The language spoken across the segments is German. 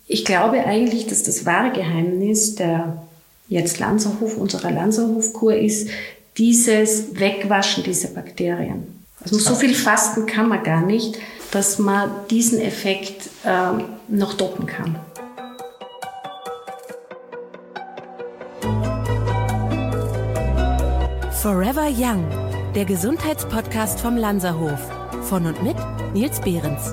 Ich glaube eigentlich, dass das wahre Geheimnis der jetzt unserer Lanzerhof-Kur ist, dieses Wegwaschen dieser Bakterien. Also so viel fasten kann man gar nicht, dass man diesen Effekt noch toppen kann. Forever Young, der Gesundheitspodcast vom Lanzerhof. Von und mit Nils Behrens.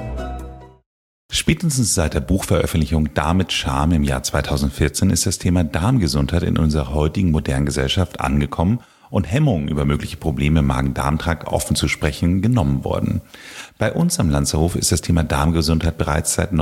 Spätestens seit der Buchveröffentlichung Darm mit Charme im Jahr 2014 ist das Thema Darmgesundheit in unserer heutigen modernen Gesellschaft angekommen und Hemmungen über mögliche Probleme im Magen-Darm-Trakt offen zu sprechen genommen worden. Bei uns am Lanzerhof ist das Thema Darmgesundheit bereits seit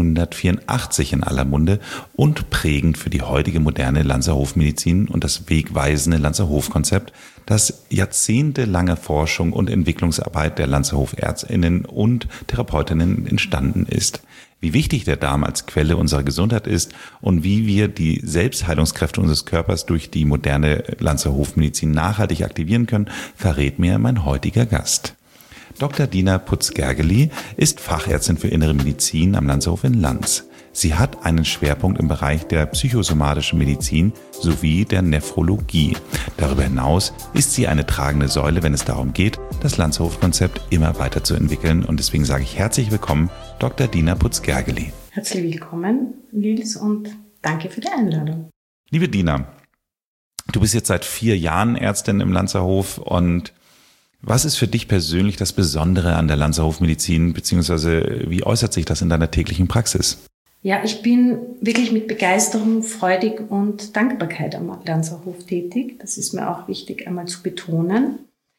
1984 in aller Munde und prägend für die heutige moderne Lanzerhofmedizin und das wegweisende Lanzerhof-Konzept, das jahrzehntelange Forschung und Entwicklungsarbeit der Lanzerhof-ÄrztInnen und Therapeutinnen entstanden ist. Wie wichtig der Darm als Quelle unserer Gesundheit ist und wie wir die Selbstheilungskräfte unseres Körpers durch die moderne Lanzerhofmedizin nachhaltig aktivieren können, verrät mir mein heutiger Gast. Dr. Dina Putz-Gergely ist Fachärztin für Innere Medizin am Lanzerhof in Lanz. Sie hat einen Schwerpunkt im Bereich der psychosomatischen Medizin sowie der Nephrologie. Darüber hinaus ist sie eine tragende Säule, wenn es darum geht, das Lanzerhof-Konzept immer weiterzuentwickeln. Und deswegen sage ich herzlich willkommen, Dr. Dina Putz-Gergely. Herzlich willkommen, Nils, und danke für die Einladung. Liebe Dina, du bist jetzt seit 4 Jahren Ärztin im Lanzerhof und was ist für dich persönlich das Besondere an der Lanzerhofmedizin, beziehungsweise wie äußert sich das in deiner täglichen Praxis? Ja, ich bin wirklich mit Begeisterung, Freudig und Dankbarkeit am Lanzerhof tätig. Das ist mir auch wichtig, einmal zu betonen.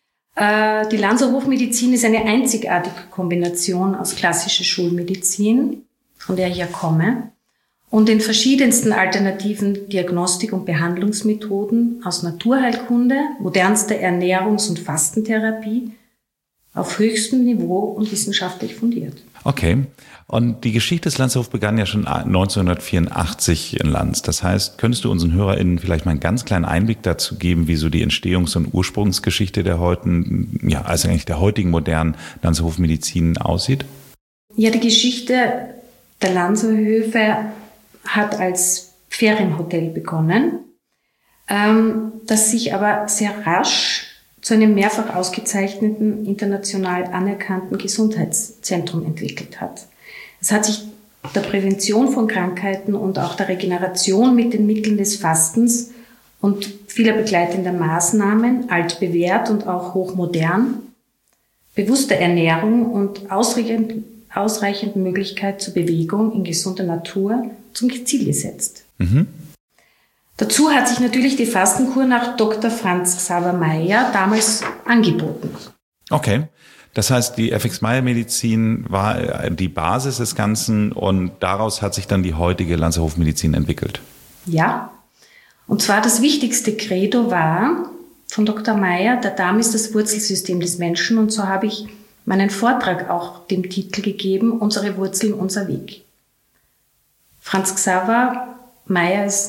Die Lanzerhofmedizin ist eine einzigartige Kombination aus klassischer Schulmedizin, von der ich ja komme, und den verschiedensten alternativen Diagnostik- und Behandlungsmethoden aus Naturheilkunde, modernster Ernährungs- und Fastentherapie auf höchstem Niveau und wissenschaftlich fundiert. Okay. Und die Geschichte des Lanzerhofs begann ja schon 1984 in Lanz. Das heißt, könntest du unseren HörerInnen vielleicht mal einen ganz kleinen Einblick dazu geben, wie so die Entstehungs- und Ursprungsgeschichte der heutigen modernen Lanzerhofmedizin aussieht? Ja, die Geschichte der Lanzerhöfe hat als Ferienhotel begonnen, das sich aber sehr rasch zu einem mehrfach ausgezeichneten, international anerkannten Gesundheitszentrum entwickelt hat. Es hat sich der Prävention von Krankheiten und auch der Regeneration mit den Mitteln des Fastens und vieler begleitender Maßnahmen, altbewährt und auch hochmodern, bewusster Ernährung und ausreichend Möglichkeit zur Bewegung in gesunder Natur zum Ziel gesetzt. Mhm. Dazu hat sich natürlich die Fastenkur nach Dr. Franz Xaver Meyer damals angeboten. Okay, das heißt, die FX-Meyer-Medizin war die Basis des Ganzen und daraus hat sich dann die heutige Lanzerhofmedizin entwickelt. Ja, und zwar das wichtigste Credo war von Dr. Meyer, der Darm ist das Wurzelsystem des Menschen, und so habe ich meinen Vortrag auch dem Titel gegeben, Unsere Wurzeln, unser Weg. Franz Xaver Meyer ist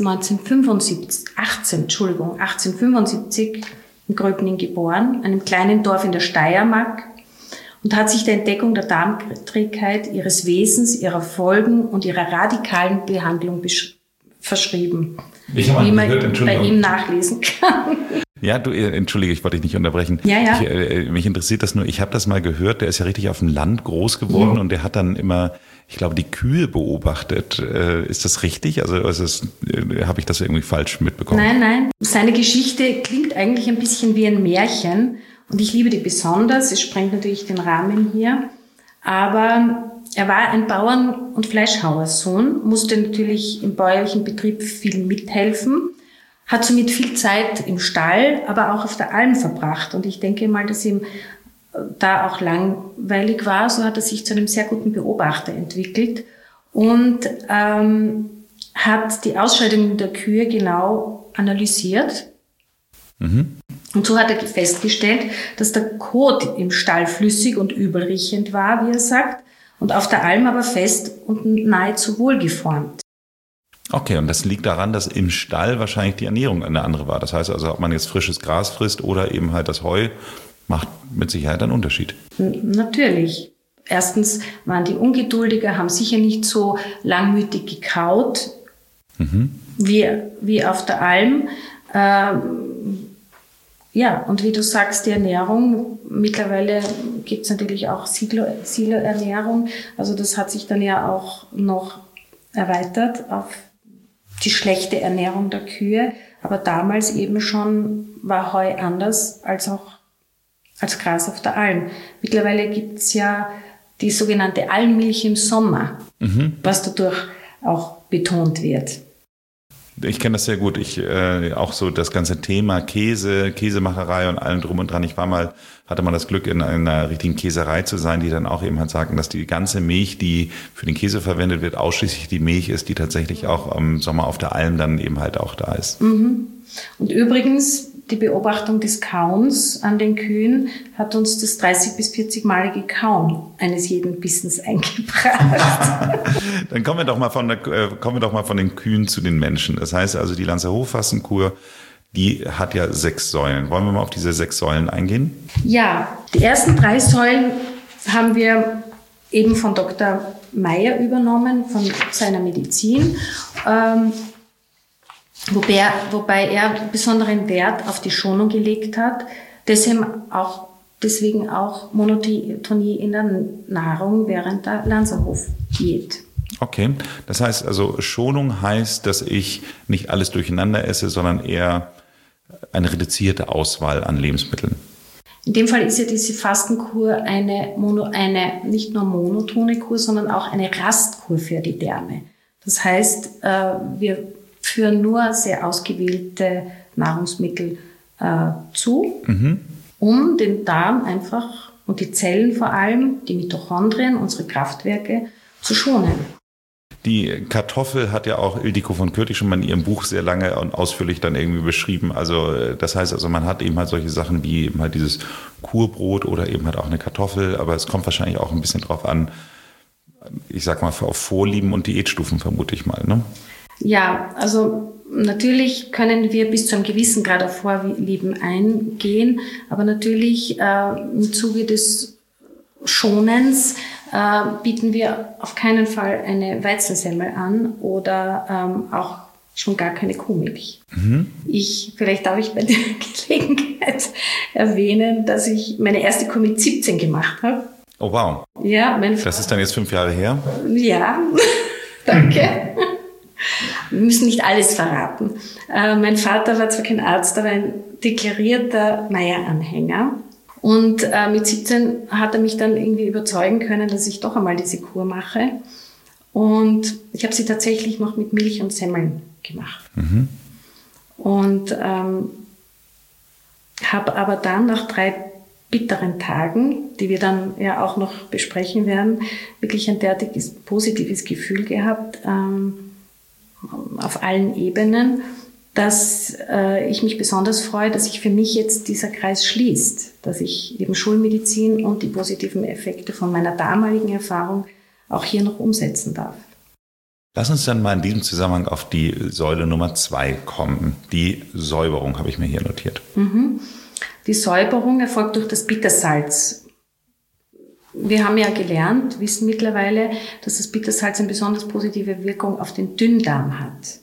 1875 in Gröbning geboren, einem kleinen Dorf in der Steiermark, und hat sich der Entdeckung der Darmträgheit, ihres Wesens, ihrer Folgen und ihrer radikalen Behandlung verschrieben, wie man bei ihm nachlesen kann. Ja, entschuldige, ich wollte dich nicht unterbrechen. Ja. Mich interessiert das nur, ich habe das mal gehört, der ist ja richtig auf dem Land groß geworden und der hat dann immer, ich glaube, die Kühe beobachtet. Ist das richtig? Also habe ich das irgendwie falsch mitbekommen? Nein. Seine Geschichte klingt eigentlich ein bisschen wie ein Märchen und ich liebe die besonders. Es sprengt natürlich den Rahmen hier. Aber er war ein Bauern- und Fleischhauersohn, musste natürlich im bäuerlichen Betrieb viel mithelfen, hat somit viel Zeit im Stall, aber auch auf der Alm verbracht. Und ich denke mal, dass ihm da auch langweilig war, so hat er sich zu einem sehr guten Beobachter entwickelt und hat die Ausscheidungen der Kühe genau analysiert. Mhm. Und so hat er festgestellt, dass der Kot im Stall flüssig und übelriechend war, wie er sagt, und auf der Alm aber fest und nahezu wohlgeformt. Okay, und das liegt daran, dass im Stall wahrscheinlich die Ernährung eine andere war. Das heißt also, ob man jetzt frisches Gras frisst oder eben halt das Heu, macht mit Sicherheit einen Unterschied. Natürlich. erstens waren die ungeduldiger, haben sicher nicht so langmütig gekaut wie auf der Alm. Ja, und wie du sagst, die Ernährung, mittlerweile gibt es natürlich auch Silo-Ernährung. Also das hat sich dann ja auch noch erweitert auf die schlechte Ernährung der Kühe. Aber damals eben schon war Heu anders als Gras auf der Alm. Mittlerweile gibt es ja die sogenannte Almmilch im Sommer, was dadurch auch betont wird. Ich kenne das sehr gut. Auch so das ganze Thema Käse, Käsemacherei und allem drum und dran. Hatte mal das Glück, in einer richtigen Käserei zu sein, die dann auch eben halt sagten, dass die ganze Milch, die für den Käse verwendet wird, ausschließlich die Milch ist, die tatsächlich auch im Sommer auf der Alm dann eben halt auch da ist. Und übrigens, die Beobachtung des Kauens an den Kühen hat uns das 30- bis 40-malige Kauen eines jeden Bissens eingebracht. Dann kommen wir doch mal von den Kühen zu den Menschen. Das heißt also, die Lanzerhof-Fassenkur, die hat ja 6 Säulen. Wollen wir mal auf diese 6 Säulen eingehen? Ja, die ersten 3 Säulen haben wir eben von Dr. Meyer übernommen, von seiner Medizin. Wobei er besonderen Wert auf die Schonung gelegt hat, deswegen auch Monotonie in der Nahrung während der Lanzerhof-Diät. Okay, das heißt also, Schonung heißt, dass ich nicht alles durcheinander esse, sondern eher eine reduzierte Auswahl an Lebensmitteln. In dem Fall ist ja diese Fastenkur eine nicht nur monotone Kur, sondern auch eine Rastkur für die Därme. Das heißt, wir führen nur sehr ausgewählte Nahrungsmittel zu, um den Darm einfach und die Zellen vor allem, die Mitochondrien, unsere Kraftwerke, zu schonen. Die Kartoffel hat ja auch Ildiko von Kürti schon mal in ihrem Buch sehr lange und ausführlich dann irgendwie beschrieben. Also das heißt also, man hat eben halt solche Sachen wie eben halt dieses Kurbrot oder eben halt auch eine Kartoffel, aber es kommt wahrscheinlich auch ein bisschen drauf an, ich sag mal, auf Vorlieben und Diätstufen vermute ich mal, ne? Ja, also natürlich können wir bis zu einem gewissen Grad auf Vorlieben eingehen, aber natürlich im Zuge des Schonens bieten wir auf keinen Fall eine Weizensemmel an oder auch schon gar keine Kuhmilch. Vielleicht darf ich bei der Gelegenheit erwähnen, dass ich meine erste Kuh mit 17 gemacht habe. Oh wow. Ja, das ist dann jetzt 5 Jahre her? Ja, danke. Wir müssen nicht alles verraten. Mein Vater war zwar kein Arzt, aber ein deklarierter Meyer-Anhänger. Und mit 17 hat er mich dann irgendwie überzeugen können, dass ich doch einmal diese Kur mache. Und ich habe sie tatsächlich noch mit Milch und Semmeln gemacht. Und habe aber dann nach 3 bitteren Tagen, die wir dann ja auch noch besprechen werden, wirklich ein derartiges positives Gefühl gehabt, auf allen Ebenen, dass ich mich besonders freue, dass sich für mich jetzt dieser Kreis schließt, dass ich eben Schulmedizin und die positiven Effekte von meiner damaligen Erfahrung auch hier noch umsetzen darf. Lass uns dann mal in diesem Zusammenhang auf die Säule Nummer 2 kommen. Die Säuberung habe ich mir hier notiert. Die Säuberung erfolgt durch das Bittersalz. Wir haben ja gelernt, wissen mittlerweile, dass das Bittersalz eine besonders positive Wirkung auf den Dünndarm hat.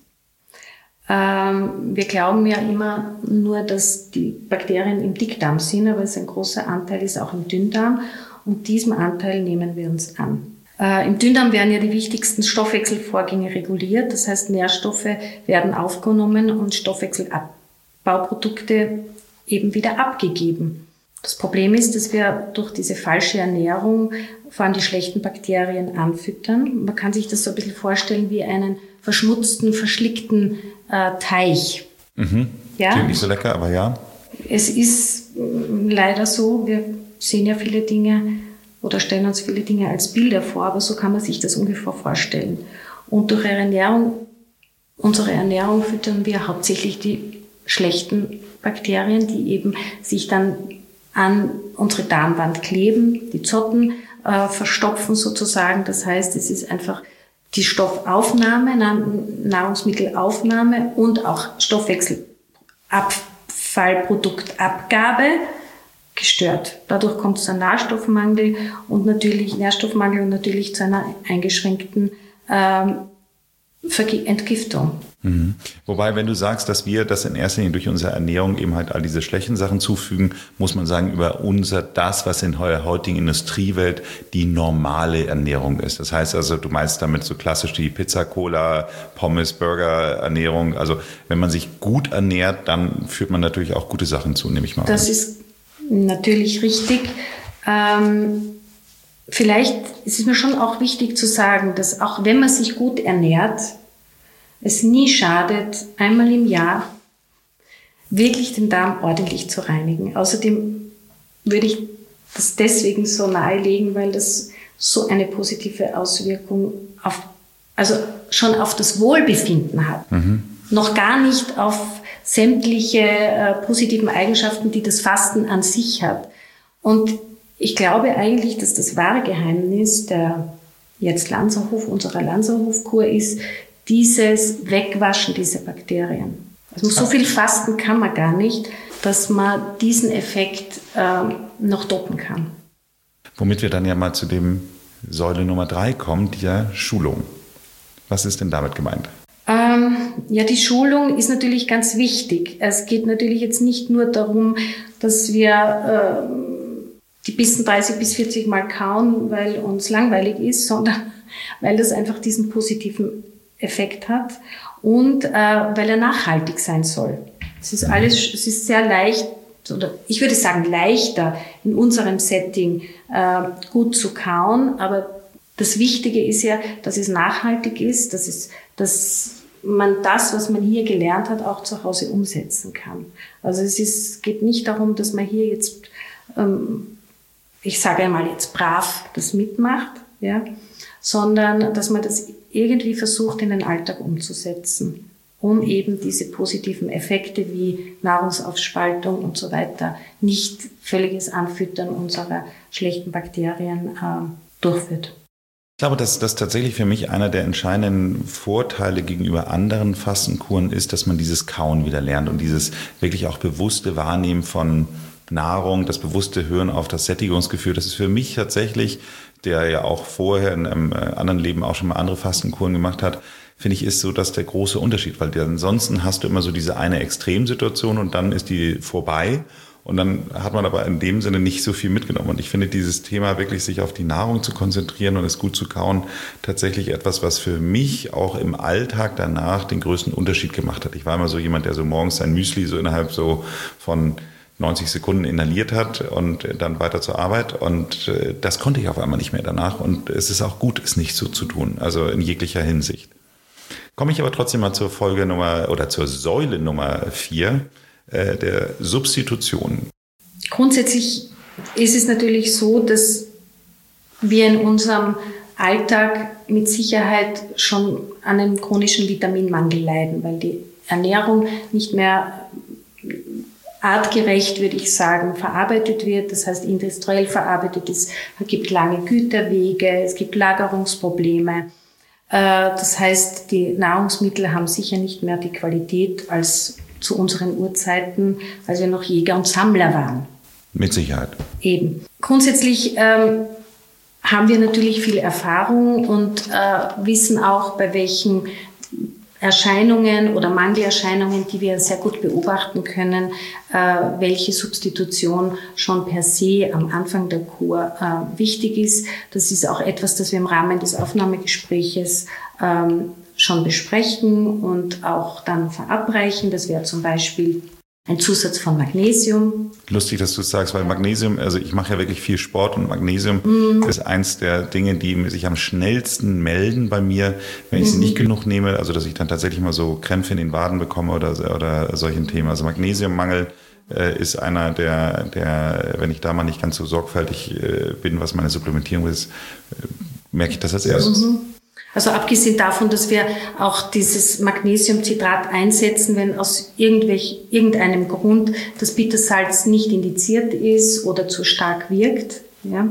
Wir glauben ja immer nur, dass die Bakterien im Dickdarm sind, aber ein großer Anteil ist auch im Dünndarm und diesem Anteil nehmen wir uns an. Im Dünndarm werden ja die wichtigsten Stoffwechselvorgänge reguliert, das heißt Nährstoffe werden aufgenommen und Stoffwechselabbauprodukte eben wieder abgegeben. Das Problem ist, dass wir durch diese falsche Ernährung vor allem die schlechten Bakterien anfüttern. Man kann sich das so ein bisschen vorstellen wie einen verschmutzten, verschlickten Teich. Ja? Klingt nicht so lecker, aber ja. Es ist leider so, wir sehen ja viele Dinge oder stellen uns viele Dinge als Bilder vor, aber so kann man sich das ungefähr vorstellen. Und durch unsere Ernährung füttern wir hauptsächlich die schlechten Bakterien, die eben sich dann an unsere Darmwand kleben, die Zotten verstopfen sozusagen. Das heißt, es ist einfach die Stoffaufnahme, Nahrungsmittelaufnahme und auch Stoffwechselabfallproduktabgabe gestört. Dadurch kommt es zu einem Nährstoffmangel und natürlich zu einer eingeschränkten Entgiftung. Mhm. Wobei, wenn du sagst, dass wir das in erster Linie durch unsere Ernährung eben halt all diese schlechten Sachen zufügen, muss man sagen, über das, was in der heutigen Industriewelt die normale Ernährung ist. Das heißt also, du meinst damit so klassisch die Pizza, Cola, Pommes, Burger Ernährung. Also wenn man sich gut ernährt, dann führt man natürlich auch gute Sachen zu, nehme ich mal an. Das ist natürlich richtig. Vielleicht ist es mir schon auch wichtig zu sagen, dass auch wenn man sich gut ernährt, es nie schadet, einmal im Jahr wirklich den Darm ordentlich zu reinigen. Außerdem würde ich das deswegen so nahelegen, weil das so eine positive Auswirkung schon auf das Wohlbefinden hat. Mhm. Noch gar nicht auf sämtliche positiven Eigenschaften, die das Fasten an sich hat. Und ich glaube eigentlich, dass das wahre Geheimnis der unserer Lanzerhof-Kur ist, dieses Wegwaschen dieser Bakterien. Also so viel Fasten kann man gar nicht, dass man diesen Effekt noch toppen kann. Womit wir dann ja mal zu dem Säule Nummer 3 kommen, der Schulung. Was ist denn damit gemeint? Die Schulung ist natürlich ganz wichtig. Es geht natürlich jetzt nicht nur darum, dass wir die Bissen 30 bis 40 Mal kauen, weil uns langweilig ist, sondern weil das einfach diesen positiven Effekt hat und weil er nachhaltig sein soll. Es ist sehr leicht, oder ich würde sagen leichter in unserem Setting gut zu kauen, aber das Wichtige ist ja, dass es nachhaltig ist, dass man das, was man hier gelernt hat, auch zu Hause umsetzen kann. Also es geht nicht darum, dass man hier jetzt, ich sage einmal jetzt brav das mitmacht, ja, sondern dass man das irgendwie versucht, in den Alltag umzusetzen, um eben diese positiven Effekte wie Nahrungsaufspaltung und so weiter, nicht völliges Anfüttern unserer schlechten Bakterien durchführt. Ich glaube, dass das tatsächlich für mich einer der entscheidenden Vorteile gegenüber anderen Fastenkuren ist, dass man dieses Kauen wieder lernt und dieses wirklich auch bewusste Wahrnehmen von Nahrung, das bewusste Hören auf das Sättigungsgefühl. Das ist für mich tatsächlich, der ja auch vorher in einem anderen Leben auch schon mal andere Fastenkuren gemacht hat, finde ich, ist so, dass der große Unterschied, weil ansonsten hast du immer so diese eine Extremsituation und dann ist die vorbei und dann hat man aber in dem Sinne nicht so viel mitgenommen. Und ich finde dieses Thema wirklich, sich auf die Nahrung zu konzentrieren und es gut zu kauen, tatsächlich etwas, was für mich auch im Alltag danach den größten Unterschied gemacht hat. Ich war immer so jemand, der so morgens sein Müsli so innerhalb so von 90 Sekunden inhaliert hat und dann weiter zur Arbeit. Und das konnte ich auf einmal nicht mehr danach. Und es ist auch gut, es nicht so zu tun, also in jeglicher Hinsicht. Komme ich aber trotzdem mal zur zur Säule Nummer 4, der Substitution. Grundsätzlich ist es natürlich so, dass wir in unserem Alltag mit Sicherheit schon an einem chronischen Vitaminmangel leiden, weil die Ernährung nicht mehr artgerecht, würde ich sagen, verarbeitet wird. Das heißt, industriell verarbeitet ist. Es gibt lange Güterwege, es gibt Lagerungsprobleme. Das heißt, die Nahrungsmittel haben sicher nicht mehr die Qualität als zu unseren Urzeiten, als wir noch Jäger und Sammler waren. Mit Sicherheit. Eben. Grundsätzlich haben wir natürlich viel Erfahrung und wissen auch, bei welchen Erscheinungen oder Mangelerscheinungen, die wir sehr gut beobachten können, welche Substitution schon per se am Anfang der Kur wichtig ist. Das ist auch etwas, das wir im Rahmen des Aufnahmegespräches schon besprechen und auch dann verabreichen. Das wäre zum Beispiel ein Zusatz von Magnesium. Lustig, dass du es sagst, weil Magnesium, also ich mache ja wirklich viel Sport und Magnesium ist eins der Dinge, die sich am schnellsten melden bei mir, wenn ich sie nicht genug nehme, also dass ich dann tatsächlich mal so Krämpfe in den Waden bekomme oder solchen Themen. Also Magnesiummangel ist einer der, wenn ich da mal nicht ganz so sorgfältig bin, was meine Supplementierung ist, merke ich das als erstes. Also abgesehen davon, dass wir auch dieses Magnesiumcitrat einsetzen, wenn aus irgendeinem Grund das Bittersalz nicht indiziert ist oder zu stark wirkt, ja,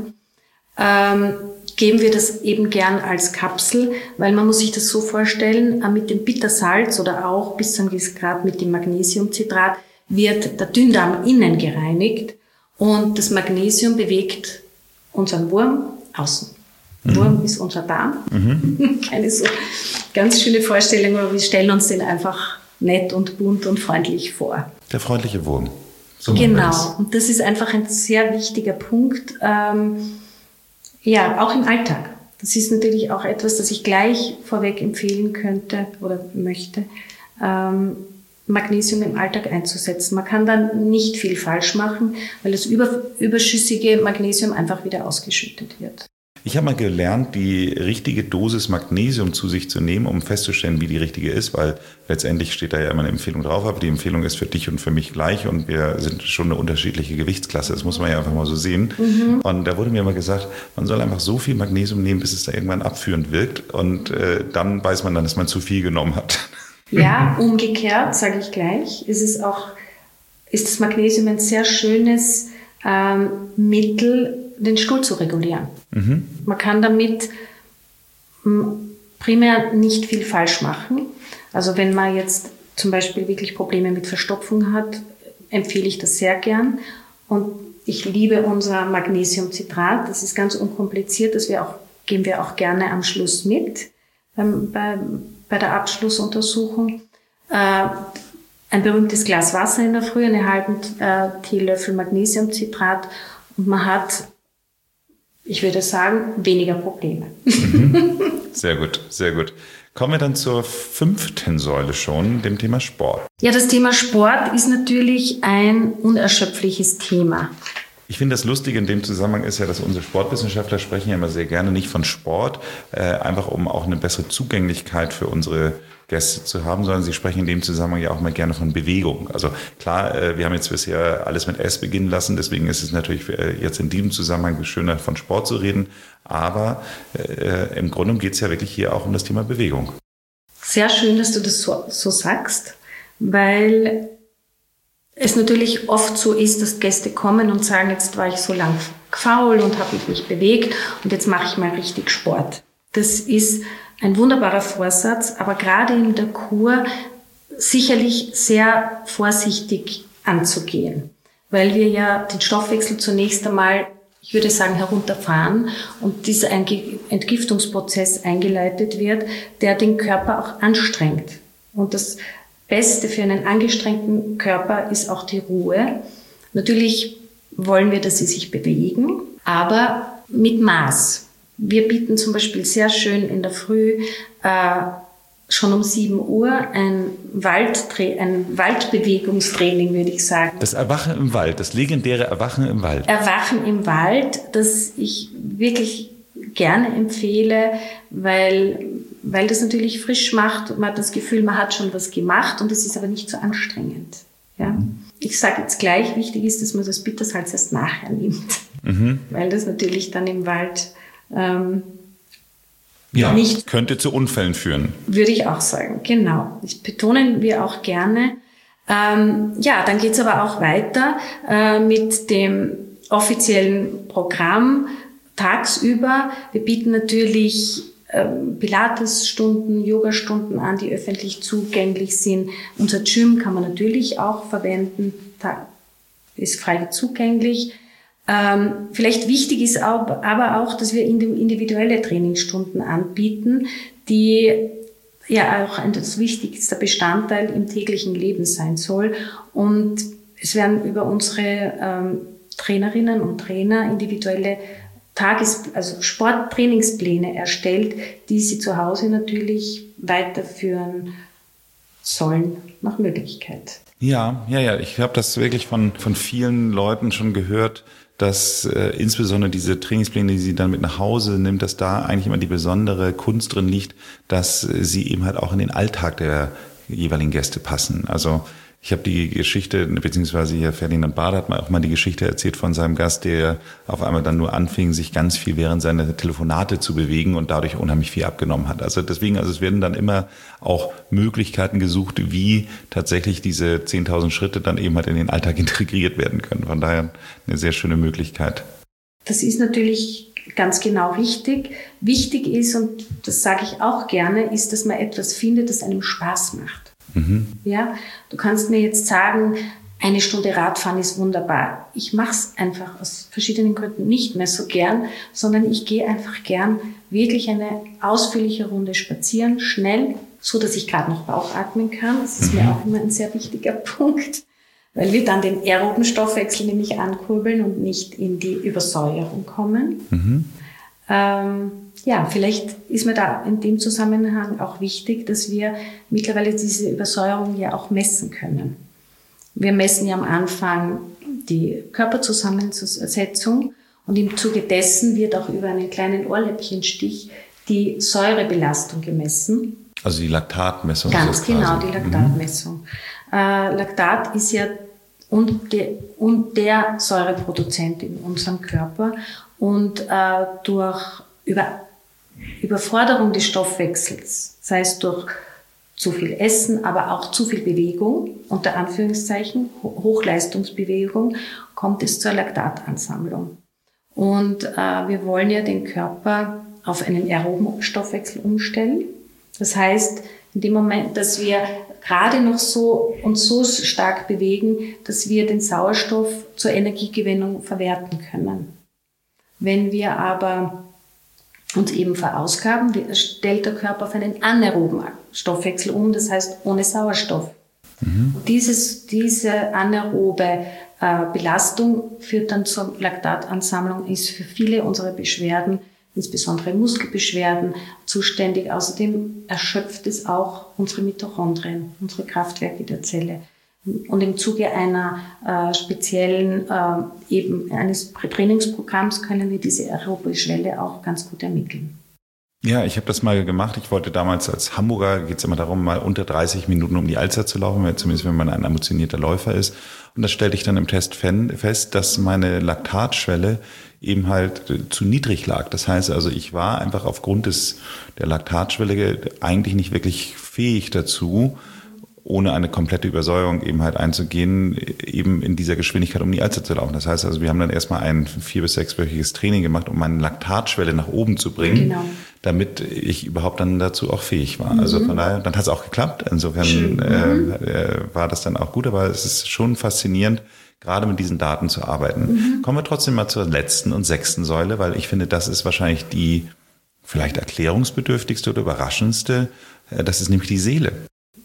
geben wir das eben gern als Kapsel, weil man muss sich das so vorstellen, mit dem Bittersalz oder auch bis zu einem gewissen Grad mit dem Magnesiumcitrat wird der Dünndarm innen gereinigt Und das Magnesium bewegt unseren Wurm außen. Wurm ist unser Darm. Keine so ganz schöne Vorstellung, aber wir stellen uns den einfach nett und bunt und freundlich vor. Der freundliche Wurm. So genau. Und das ist einfach ein sehr wichtiger Punkt. Auch im Alltag. Das ist natürlich auch etwas, das ich gleich vorweg empfehlen könnte oder möchte, Magnesium im Alltag einzusetzen. Man kann dann nicht viel falsch machen, weil das überschüssige Magnesium einfach wieder ausgeschüttet wird. Ich habe mal gelernt, die richtige Dosis Magnesium zu sich zu nehmen, um festzustellen, wie die richtige ist, weil letztendlich steht da ja immer eine Empfehlung drauf, aber die Empfehlung ist für dich und für mich gleich und wir sind schon eine unterschiedliche Gewichtsklasse. Das muss man ja einfach mal so sehen. Und da wurde mir immer gesagt, man soll einfach so viel Magnesium nehmen, bis es da irgendwann abführend wirkt und dann weiß man dann, dass man zu viel genommen hat. Ja, umgekehrt, sage ich gleich, ist das Magnesium ein sehr schönes Mittel, den Stuhl zu regulieren. Man kann damit primär nicht viel falsch machen. Also wenn man jetzt zum Beispiel wirklich Probleme mit Verstopfung hat, empfehle ich das sehr gern. Und ich liebe unser Magnesiumcitrat. Das ist ganz unkompliziert. Das geben wir auch gerne am Schluss mit bei der Abschlussuntersuchung. Ein berühmtes Glas Wasser in der Früh, einen halben Teelöffel Magnesiumcitrat und man hat, ich würde sagen, weniger Probleme. Sehr gut, sehr gut. Kommen wir dann zur 5. Säule schon, dem Thema Sport. Ja, das Thema Sport ist natürlich ein unerschöpfliches Thema. Ich finde, das Lustige in dem Zusammenhang ist ja, dass unsere Sportwissenschaftler sprechen ja immer sehr gerne nicht von Sport, einfach um auch eine bessere Zugänglichkeit für unsere Gäste zu haben, sondern sie sprechen in dem Zusammenhang ja auch mal gerne von Bewegung. Also klar, wir haben jetzt bisher alles mit S beginnen lassen, deswegen ist es natürlich jetzt in diesem Zusammenhang schöner, von Sport zu reden, aber im Grunde geht es ja wirklich hier auch um das Thema Bewegung. Sehr schön, dass du das so sagst, weil es natürlich oft so ist, dass Gäste kommen und sagen, jetzt war ich so lang faul und habe mich nicht bewegt und jetzt mache ich mal richtig Sport. Das ist ein wunderbarer Vorsatz, aber gerade in der Kur sicherlich sehr vorsichtig anzugehen, weil wir ja den Stoffwechsel zunächst einmal, ich würde sagen, herunterfahren und dieser Entgiftungsprozess eingeleitet wird, der den Körper auch anstrengt. Und das Beste für einen angestrengten Körper ist auch die Ruhe. Natürlich wollen wir, dass sie sich bewegen, aber mit Maß. Wir bieten zum Beispiel sehr schön in der Früh schon um 7 Uhr ein Waldbewegungstraining, würde ich sagen. Das Erwachen im Wald, das legendäre Erwachen im Wald. Erwachen im Wald, das ich wirklich gerne empfehle, weil das natürlich frisch macht. Man hat das Gefühl, man hat schon was gemacht und es ist aber nicht so anstrengend. Ja? Ich sage jetzt gleich, wichtig ist, dass man das Bittersalz erst nachher nimmt, weil das natürlich dann im Wald nicht... Könnte zu Unfällen führen. Würde ich auch sagen, genau. Das betonen wir auch gerne. Dann geht's aber auch weiter mit dem offiziellen Programm tagsüber. Wir bieten natürlich Pilates-Stunden, Yoga-Stunden an, die öffentlich zugänglich sind. Unser Gym kann man natürlich auch verwenden, ist frei zugänglich. Vielleicht wichtig ist aber auch, dass wir individuelle Trainingsstunden anbieten, die ja auch ein wichtigster Bestandteil im täglichen Leben sein soll. Und es werden über unsere Trainerinnen und Trainer individuelle Sporttrainingspläne erstellt, die sie zu Hause natürlich weiterführen sollen, nach Möglichkeit. Ja. Ich habe das wirklich von vielen Leuten schon gehört, dass insbesondere diese Trainingspläne, die sie dann mit nach Hause nimmt, dass da eigentlich immer die besondere Kunst drin liegt, dass sie eben halt auch in den Alltag der jeweiligen Gäste passen. Also ich habe die Geschichte, beziehungsweise hier Ferdinand Bade hat auch mal die Geschichte erzählt von seinem Gast, der auf einmal dann nur anfing, sich ganz viel während seiner Telefonate zu bewegen und dadurch unheimlich viel abgenommen hat. Also deswegen, es werden dann immer auch Möglichkeiten gesucht, wie tatsächlich diese 10.000 Schritte dann eben halt in den Alltag integriert werden können. Von daher eine sehr schöne Möglichkeit. Das ist natürlich ganz genau richtig. Wichtig ist, und das sage ich auch gerne, ist, dass man etwas findet, das einem Spaß macht. Ja, du kannst mir jetzt sagen, eine Stunde Radfahren ist wunderbar. Ich mache es einfach aus verschiedenen Gründen nicht mehr so gern, sondern ich gehe einfach gern wirklich eine ausführliche Runde spazieren, schnell, so dass ich gerade noch Bauchatmen kann. Das ist mir auch immer ein sehr wichtiger Punkt, weil wir dann den aeroben Stoffwechsel nämlich ankurbeln und nicht in die Übersäuerung kommen. Vielleicht ist mir da in dem Zusammenhang auch wichtig, dass wir mittlerweile diese Übersäuerung ja auch messen können. Wir messen ja am Anfang die Körperzusammensetzung und im Zuge dessen wird auch über einen kleinen Ohrläppchenstich die Säurebelastung gemessen. Also die Laktatmessung. Ganz genau, die Laktatmessung. Laktat ist ja und der Säureproduzent in unserem Körper und durch Überforderung des Stoffwechsels, sei es durch zu viel Essen, aber auch zu viel Bewegung, unter Anführungszeichen, Hochleistungsbewegung, kommt es zur Laktatansammlung. Und wir wollen ja den Körper auf einen aeroben Stoffwechsel umstellen. Das heißt, in dem Moment, dass wir gerade noch so stark bewegen, dass wir den Sauerstoff zur Energiegewinnung verwerten können. Wenn wir aber uns eben verausgaben, stellt der Körper auf einen anaeroben Stoffwechsel um, das heißt ohne Sauerstoff. Und diese anaerobe Belastung führt dann zur Laktatansammlung, ist für viele unserer Beschwerden, insbesondere Muskelbeschwerden, zuständig. Außerdem erschöpft es auch unsere Mitochondrien, unsere Kraftwerke der Zelle. Und im Zuge einer eines Trainingsprogramms können wir diese aerobe Schwelle auch ganz gut ermitteln. Ja, ich habe das mal gemacht. Ich wollte damals als Hamburger, geht es immer darum, mal unter 30 Minuten um die Alster zu laufen, zumindest wenn man ein ambitionierter Läufer ist. Und das stellte ich dann im Test fest, dass meine Laktatschwelle eben halt zu niedrig lag. Das heißt also, ich war einfach aufgrund der Laktatschwelle eigentlich nicht wirklich fähig dazu, ohne eine komplette Übersäuerung eben halt einzugehen, eben in dieser Geschwindigkeit um die Alster zu laufen. Das heißt also, wir haben dann erstmal ein 4- bis 6-wöchiges Training gemacht, um meine Laktatschwelle nach oben zu bringen, damit ich überhaupt dann dazu auch fähig war. Also von daher, dann hat es auch geklappt. Insofern war das dann auch gut, aber es ist schon faszinierend, gerade mit diesen Daten zu arbeiten. Kommen wir trotzdem mal zur letzten und 6. Säule, weil ich finde, das ist wahrscheinlich die vielleicht erklärungsbedürftigste oder überraschendste. Das ist nämlich die Seele.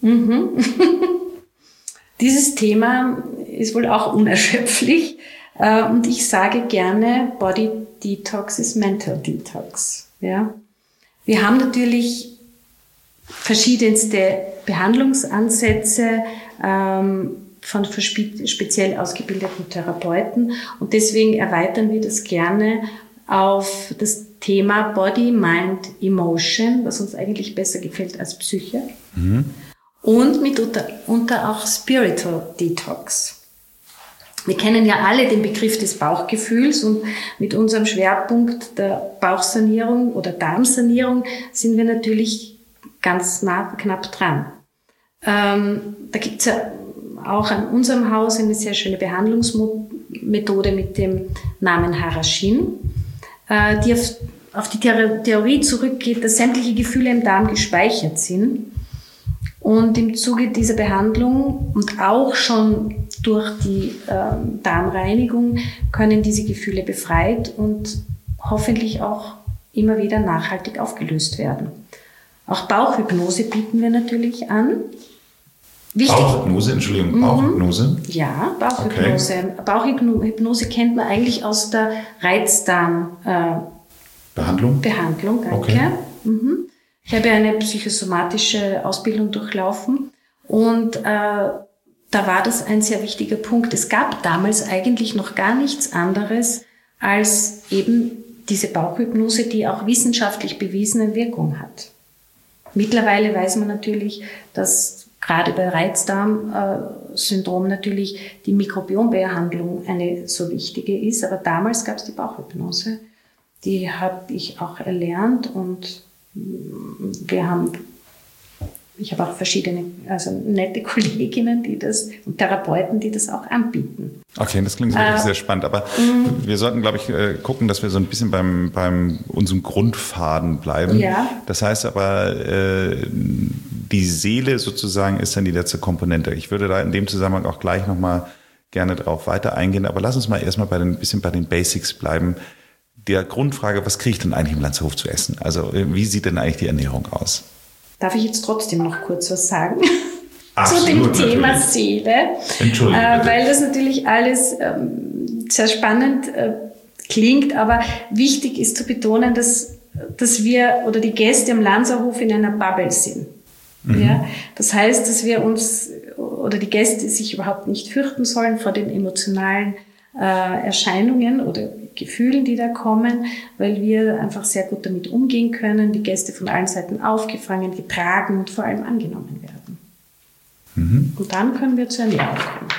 Dieses Thema ist wohl auch unerschöpflich und ich sage gerne, Body Detox ist Mental Detox. Ja? Wir haben natürlich verschiedenste Behandlungsansätze von speziell ausgebildeten Therapeuten und deswegen erweitern wir das gerne auf das Thema Body, Mind, Emotion, was uns eigentlich besser gefällt als Psyche. Und mitunter auch Spiritual Detox. Wir kennen ja alle den Begriff des Bauchgefühls und mit unserem Schwerpunkt der Bauchsanierung oder Darmsanierung sind wir natürlich ganz knapp dran. Da gibt's ja auch an unserem Haus eine sehr schöne Behandlungsmethode mit dem Namen Harashin, die auf die Theorie zurückgeht, dass sämtliche Gefühle im Darm gespeichert sind. Und im Zuge dieser Behandlung und auch schon durch die Darmreinigung können diese Gefühle befreit und hoffentlich auch immer wieder nachhaltig aufgelöst werden. Auch Bauchhypnose bieten wir natürlich an. Wichtig. Bauchhypnose, Entschuldigung, Bauchhypnose? Ja, Bauchhypnose. Okay. Bauchhypnose kennt man eigentlich aus der Reizdarm-Behandlung, danke. Okay. Ich habe eine psychosomatische Ausbildung durchlaufen und da war das ein sehr wichtiger Punkt. Es gab damals eigentlich noch gar nichts anderes als eben diese Bauchhypnose, die auch wissenschaftlich bewiesene Wirkung hat. Mittlerweile weiß man natürlich, dass gerade bei Reizdarmsyndrom natürlich die Mikrobiombehandlung eine so wichtige ist, aber damals gab es die Bauchhypnose. Die habe ich auch erlernt und ich habe auch verschiedene, also nette Kolleginnen, und Therapeuten, die das auch anbieten. Okay, das klingt wirklich sehr spannend. Aber wir sollten, glaube ich, gucken, dass wir so ein bisschen beim unserem Grundfaden bleiben. Ja. Das heißt aber, die Seele sozusagen ist dann die letzte Komponente. Ich würde da in dem Zusammenhang auch gleich nochmal gerne drauf weiter eingehen. Aber lass uns mal erstmal bei den Basics bleiben. Der Grundfrage, was kriege ich denn eigentlich im Lanzerhof zu essen? Also wie sieht denn eigentlich die Ernährung aus? Darf ich jetzt trotzdem noch kurz was sagen? Absolut, zu dem Thema natürlich. Seele? Entschuldigung. Weil das natürlich alles sehr spannend klingt, aber wichtig ist zu betonen, dass wir oder die Gäste am Lanzerhof in einer Bubble sind. Mhm. Ja? Das heißt, dass wir uns oder die Gäste sich überhaupt nicht fürchten sollen vor den emotionalen Erscheinungen oder Gefühlen, die da kommen, weil wir einfach sehr gut damit umgehen können, die Gäste von allen Seiten aufgefangen, getragen und vor allem angenommen werden. Mhm. Und dann können wir zur Ernährung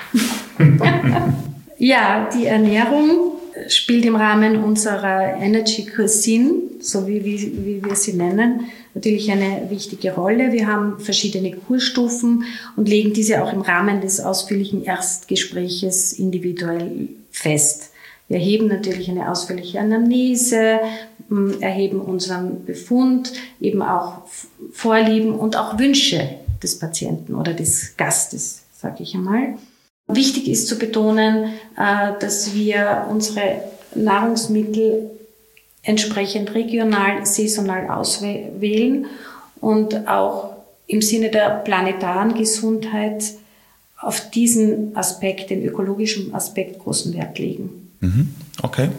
kommen. Ja, die Ernährung spielt im Rahmen unserer Energy Cuisine, so wie wir sie nennen, natürlich eine wichtige Rolle. Wir haben verschiedene Kurstufen und legen diese auch im Rahmen des ausführlichen Erstgespräches individuell fest. Wir erheben natürlich eine ausführliche Anamnese, erheben unseren Befund, eben auch Vorlieben und auch Wünsche des Patienten oder des Gastes, sage ich einmal. Wichtig ist zu betonen, dass wir unsere Nahrungsmittel entsprechend regional, saisonal auswählen und auch im Sinne der planetaren Gesundheit auf diesen Aspekt, den ökologischen Aspekt, großen Wert legen. Okay.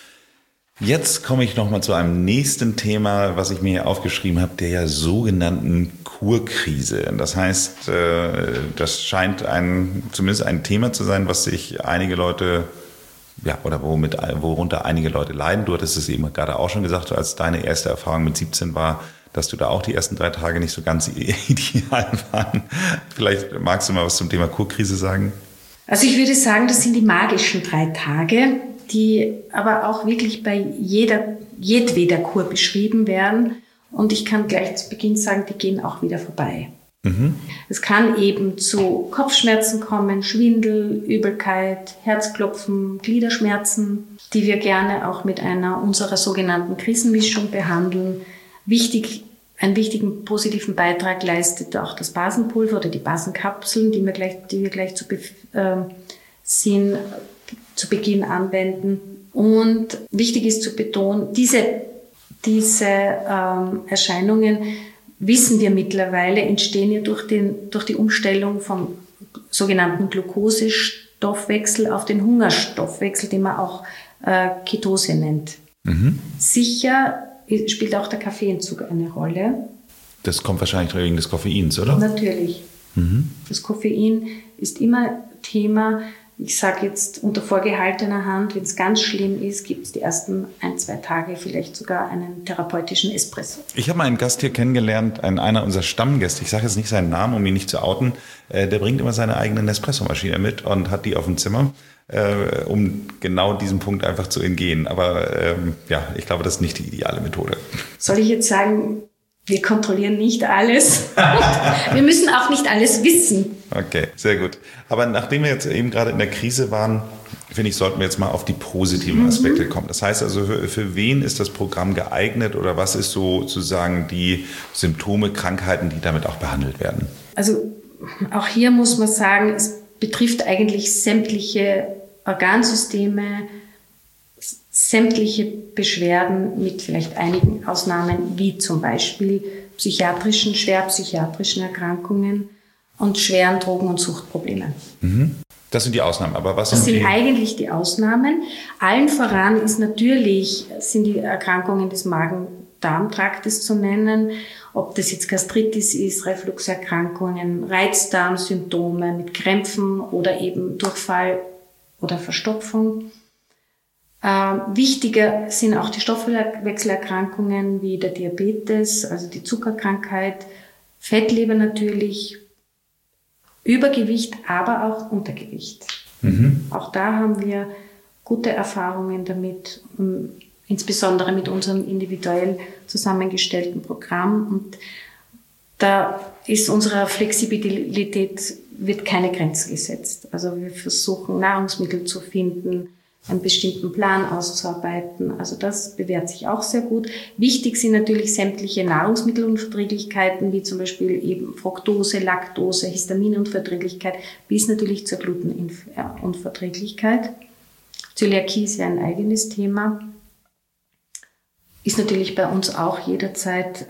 Jetzt komme ich nochmal zu einem nächsten Thema, was ich mir hier aufgeschrieben habe, der sogenannten Kurkrise. Das heißt, das scheint zumindest ein Thema zu sein, was sich einige Leute, ja, oder worunter einige Leute leiden. Du hattest es eben gerade auch schon gesagt, als deine erste Erfahrung mit 17 war, dass du da auch die ersten 3 Tage nicht so ganz ideal waren. Vielleicht magst du mal was zum Thema Kurkrise sagen? Also ich würde sagen, das sind die magischen 3 Tage, die aber auch wirklich bei jedweder Kur beschrieben werden. Und ich kann gleich zu Beginn sagen, die gehen auch wieder vorbei. Mhm. Es kann eben zu Kopfschmerzen kommen, Schwindel, Übelkeit, Herzklopfen, Gliederschmerzen, die wir gerne auch mit einer unserer sogenannten Krisenmischung behandeln. Einen wichtigen positiven Beitrag leistet auch das Basenpulver oder die Basenkapseln, die wir gleich zu Beginn anwenden. Und wichtig ist zu betonen, diese Erscheinungen, wissen wir mittlerweile, entstehen ja durch die Umstellung vom sogenannten Glukosestoffwechsel auf den Hungerstoffwechsel, den man auch Ketose nennt. Mhm. Sicher spielt auch der Kaffeeentzug eine Rolle. Das kommt wahrscheinlich wegen des Koffeins, oder? Natürlich. Mhm. Das Koffein ist immer Thema. Ich sage jetzt unter vorgehaltener Hand, wenn es ganz schlimm ist, gibt es die ersten 1-2 Tage vielleicht sogar einen therapeutischen Espresso. Ich habe mal einen Gast hier kennengelernt, einer unserer Stammgäste, ich sage jetzt nicht seinen Namen, um ihn nicht zu outen, der bringt immer seine eigene Nespresso-Maschine mit und hat die auf dem Zimmer, um genau diesem Punkt einfach zu entgehen. Aber ich glaube, das ist nicht die ideale Methode. Soll ich jetzt sagen, wir kontrollieren nicht alles. Wir müssen auch nicht alles wissen. Okay, sehr gut. Aber nachdem wir jetzt eben gerade in der Krise waren, finde ich, sollten wir jetzt mal auf die positiven Aspekte kommen. Das heißt also, für wen ist das Programm geeignet oder was ist sozusagen die Symptome, Krankheiten, die damit auch behandelt werden? Also auch hier muss man sagen, es betrifft eigentlich sämtliche Organsysteme, sämtliche Beschwerden mit vielleicht einigen Ausnahmen, wie zum Beispiel schwer psychiatrischen Erkrankungen und schweren Drogen- und Suchtproblemen. Das sind die Ausnahmen, aber was sind die? Eigentlich die Ausnahmen. Allen voran sind die Erkrankungen des Magen-Darm-Traktes zu nennen, ob das jetzt Gastritis ist, Refluxerkrankungen, Reizdarmsymptome mit Krämpfen oder eben Durchfall oder Verstopfung. Wichtiger sind auch die Stoffwechselerkrankungen wie der Diabetes, also die Zuckerkrankheit, Fettleber natürlich, Übergewicht, aber auch Untergewicht. Auch da haben wir gute Erfahrungen damit, insbesondere mit unserem individuell zusammengestellten Programm. Und da ist unserer Flexibilität wird keine Grenze gesetzt. Also wir versuchen Nahrungsmittel zu finden, einen bestimmten Plan auszuarbeiten. Also das bewährt sich auch sehr gut. Wichtig sind natürlich sämtliche Nahrungsmittelunverträglichkeiten, wie zum Beispiel eben Fructose, Laktose, Histaminunverträglichkeit, bis natürlich zur Glutenunverträglichkeit. Zöliakie ist ja ein eigenes Thema. Ist natürlich bei uns auch jederzeit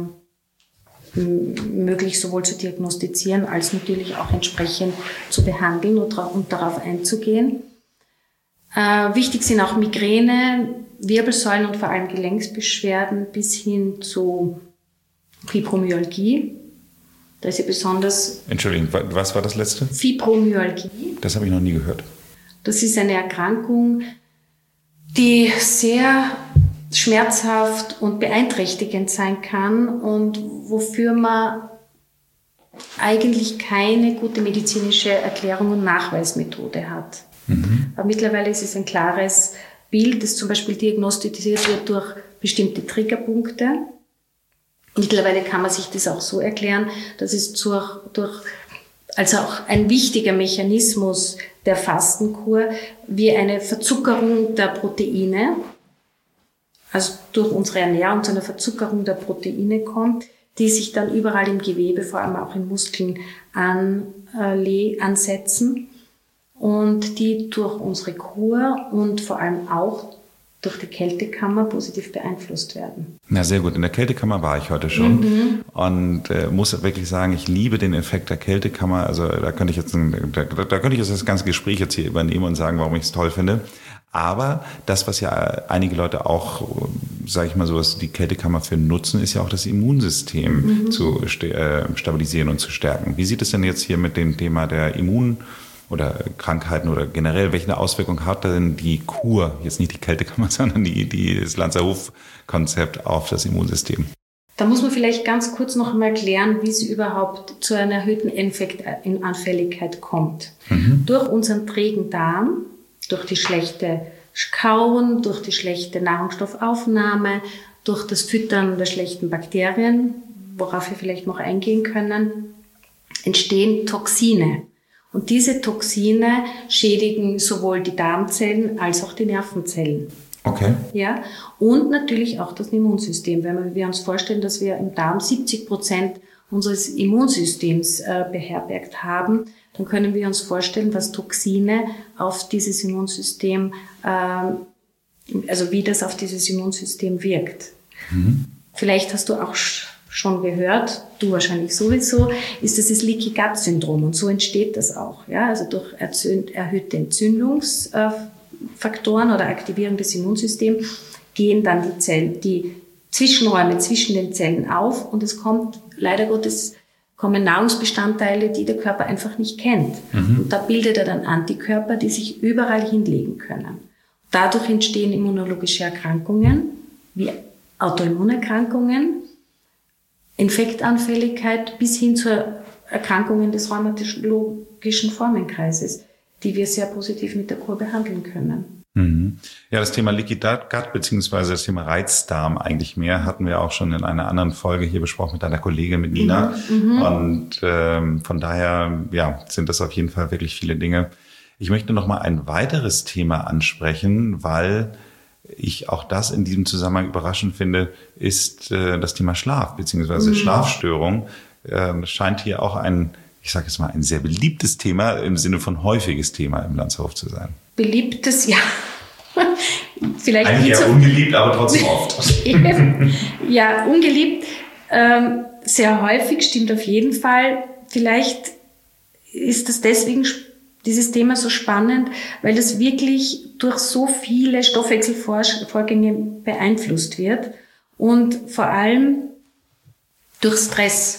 möglich, sowohl zu diagnostizieren als natürlich auch entsprechend zu behandeln und darauf einzugehen. Wichtig sind auch Migräne, Wirbelsäulen und vor allem Gelenksbeschwerden bis hin zu Fibromyalgie. Da ist ja besonders... Entschuldigung, was war das letzte? Fibromyalgie. Das habe ich noch nie gehört. Das ist eine Erkrankung, die sehr schmerzhaft und beeinträchtigend sein kann und wofür man eigentlich keine gute medizinische Erklärung und Nachweismethode hat. Aber mittlerweile ist es ein klares Bild, das zum Beispiel diagnostiziert wird durch bestimmte Triggerpunkte. Mittlerweile kann man sich das auch so erklären, dass es also auch ein wichtiger Mechanismus der Fastenkur wie eine Verzuckerung der Proteine, also durch unsere Ernährung zu einer Verzuckerung der Proteine kommt, die sich dann überall im Gewebe, vor allem auch in Muskeln, ansetzen und die durch unsere Kur und vor allem auch durch die Kältekammer positiv beeinflusst werden. Na sehr gut, in der Kältekammer war ich heute schon und muss wirklich sagen, ich liebe den Effekt der Kältekammer. Also da könnte ich jetzt das ganze Gespräch jetzt hier übernehmen und sagen, warum ich es toll finde. Aber das, was ja einige Leute auch, sage ich mal so, die Kältekammer für nutzen, ist ja auch das Immunsystem zu stabilisieren und zu stärken. Wie sieht es denn jetzt hier mit dem Thema der oder Krankheiten oder generell, welche Auswirkung hat denn die Kur, jetzt nicht die Kältekammer, sondern das Lanzerhof-Konzept auf das Immunsystem? Da muss man vielleicht ganz kurz noch einmal klären, wie es überhaupt zu einer erhöhten Infektanfälligkeit kommt. Durch unseren trägen Darm, durch die schlechte Kauen, durch die schlechte Nahrungsstoffaufnahme, durch das Füttern der schlechten Bakterien, worauf wir vielleicht noch eingehen können, entstehen Toxine. Und diese Toxine schädigen sowohl die Darmzellen als auch die Nervenzellen. Okay. Ja, und natürlich auch das Immunsystem. Wenn wir uns vorstellen, dass wir im Darm 70% unseres Immunsystems beherbergt haben, dann können wir uns vorstellen, was Toxine auf dieses Immunsystem, also wie das auf dieses Immunsystem wirkt. Vielleicht hast du auch schon gehört, du wahrscheinlich sowieso, ist das Leaky Gut Syndrom und so entsteht das auch. Ja, also durch erhöhte Entzündungsfaktoren oder Aktivierung des Immunsystems gehen dann die Zwischenräume zwischen den Zellen auf und es kommt leider Gottes Nahrungsbestandteile, die der Körper einfach nicht kennt. Und da bildet er dann Antikörper, die sich überall hinlegen können. Dadurch entstehen immunologische Erkrankungen wie Autoimmunerkrankungen, Infektanfälligkeit bis hin zu Erkrankungen des rheumatologischen Formenkreises, die wir sehr positiv mit der Kur behandeln können. Ja, das Thema Leaky Gut beziehungsweise das Thema Reizdarm eigentlich mehr hatten wir auch schon in einer anderen Folge hier besprochen mit deiner Kollegin, mit Nina. Und von daher sind das auf jeden Fall wirklich viele Dinge. Ich möchte noch mal ein weiteres Thema ansprechen, weil ich auch das in diesem Zusammenhang überraschend finde, ist das Thema Schlaf beziehungsweise Schlafstörung. Scheint hier auch ein sehr beliebtes Thema im Sinne von häufiges Thema im Lanzerhof zu sein. Beliebtes, ja. Vielleicht eigentlich eher ungeliebt, aber trotzdem oft. Ja, ungeliebt, sehr häufig, stimmt auf jeden Fall. Vielleicht ist das deswegen dieses Thema so spannend, weil das wirklich durch so viele Stoffwechselvorgänge beeinflusst wird und vor allem durch Stress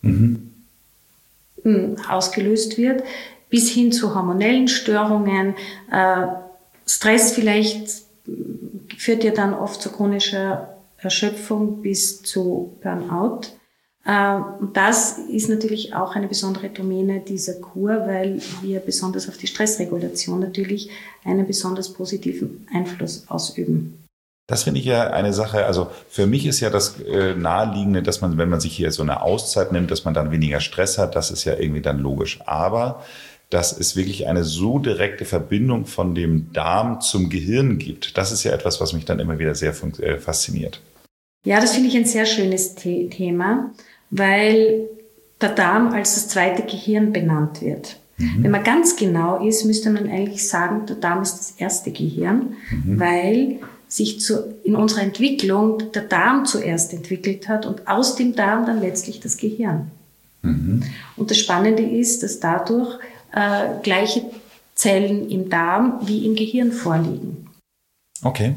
ausgelöst wird, bis hin zu hormonellen Störungen. Stress vielleicht führt ja dann oft zu chronischer Erschöpfung bis zu Burnout. Und das ist natürlich auch eine besondere Domäne dieser Kur, weil wir besonders auf die Stressregulation natürlich einen besonders positiven Einfluss ausüben. Das finde ich ja eine Sache, also für mich ist ja das Naheliegende, dass man, wenn man sich hier so eine Auszeit nimmt, dass man dann weniger Stress hat, das ist ja irgendwie dann logisch. Aber dass es wirklich eine so direkte Verbindung von dem Darm zum Gehirn gibt. Das ist ja etwas, was mich dann immer wieder sehr fasziniert. Ja, das finde ich ein sehr schönes Thema, weil der Darm als das zweite Gehirn benannt wird. Wenn man ganz genau ist, müsste man eigentlich sagen, der Darm ist das erste Gehirn, weil sich in unserer Entwicklung der Darm zuerst entwickelt hat und aus dem Darm dann letztlich das Gehirn. Und das Spannende ist, dass dadurch gleiche Zellen im Darm wie im Gehirn vorliegen. Okay.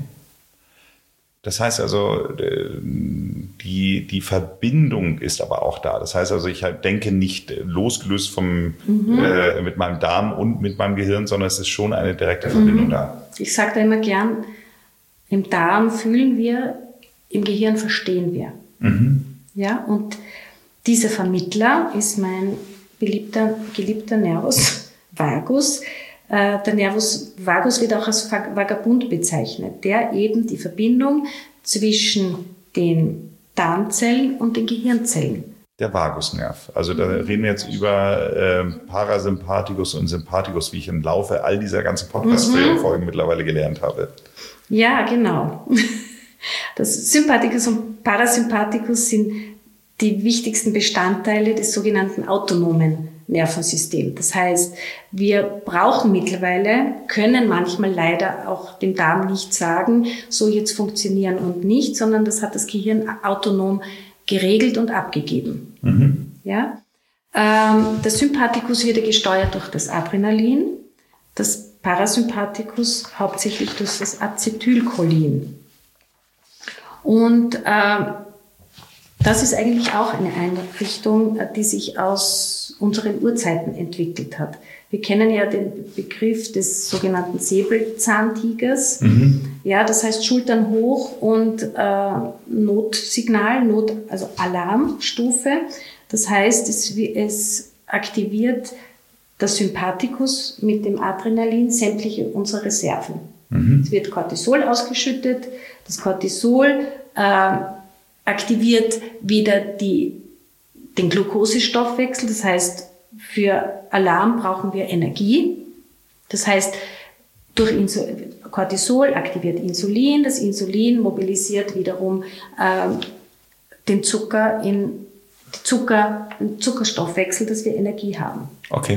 Das heißt also, die Verbindung ist aber auch da. Das heißt also, ich denke nicht losgelöst mit meinem Darm und mit meinem Gehirn, sondern es ist schon eine direkte Verbindung da. Ich sage da immer gern, im Darm fühlen wir, im Gehirn verstehen wir. Ja, und dieser Vermittler ist mein geliebter Nervus vagus. Der Nervus vagus wird auch als Vagabund bezeichnet, der eben die Verbindung zwischen den Darmzellen und den Gehirnzellen. Der Vagusnerv. Also da reden wir jetzt über Parasympathikus und Sympathikus, wie ich im Laufe all dieser ganzen Podcast-Folgen mittlerweile gelernt habe. Ja, genau. Das Sympathikus und Parasympathikus sind die wichtigsten Bestandteile des sogenannten autonomen Nervensystem. Das heißt, wir brauchen mittlerweile, können manchmal leider auch dem Darm nicht sagen, so jetzt funktionieren und nicht, sondern das hat das Gehirn autonom geregelt und abgegeben. Ja? Der Sympathikus wird gesteuert durch das Adrenalin, das Parasympathikus hauptsächlich durch das Acetylcholin. Und das ist eigentlich auch eine Einrichtung, die sich aus unseren Urzeiten entwickelt hat. Wir kennen ja den Begriff des sogenannten Säbelzahntigers. Ja, das heißt Schultern hoch und Notsignal, also Alarmstufe. Das heißt, es aktiviert das Sympathikus mit dem Adrenalin sämtliche unsere Reserven. Es wird Cortisol ausgeschüttet. Das Cortisol aktiviert wieder den Glukosestoffwechsel. Das heißt, für Alarm brauchen wir Energie. Das heißt, durch Cortisol aktiviert Insulin. Das Insulin mobilisiert wiederum den Zuckerstoffwechsel, dass wir Energie haben. Okay.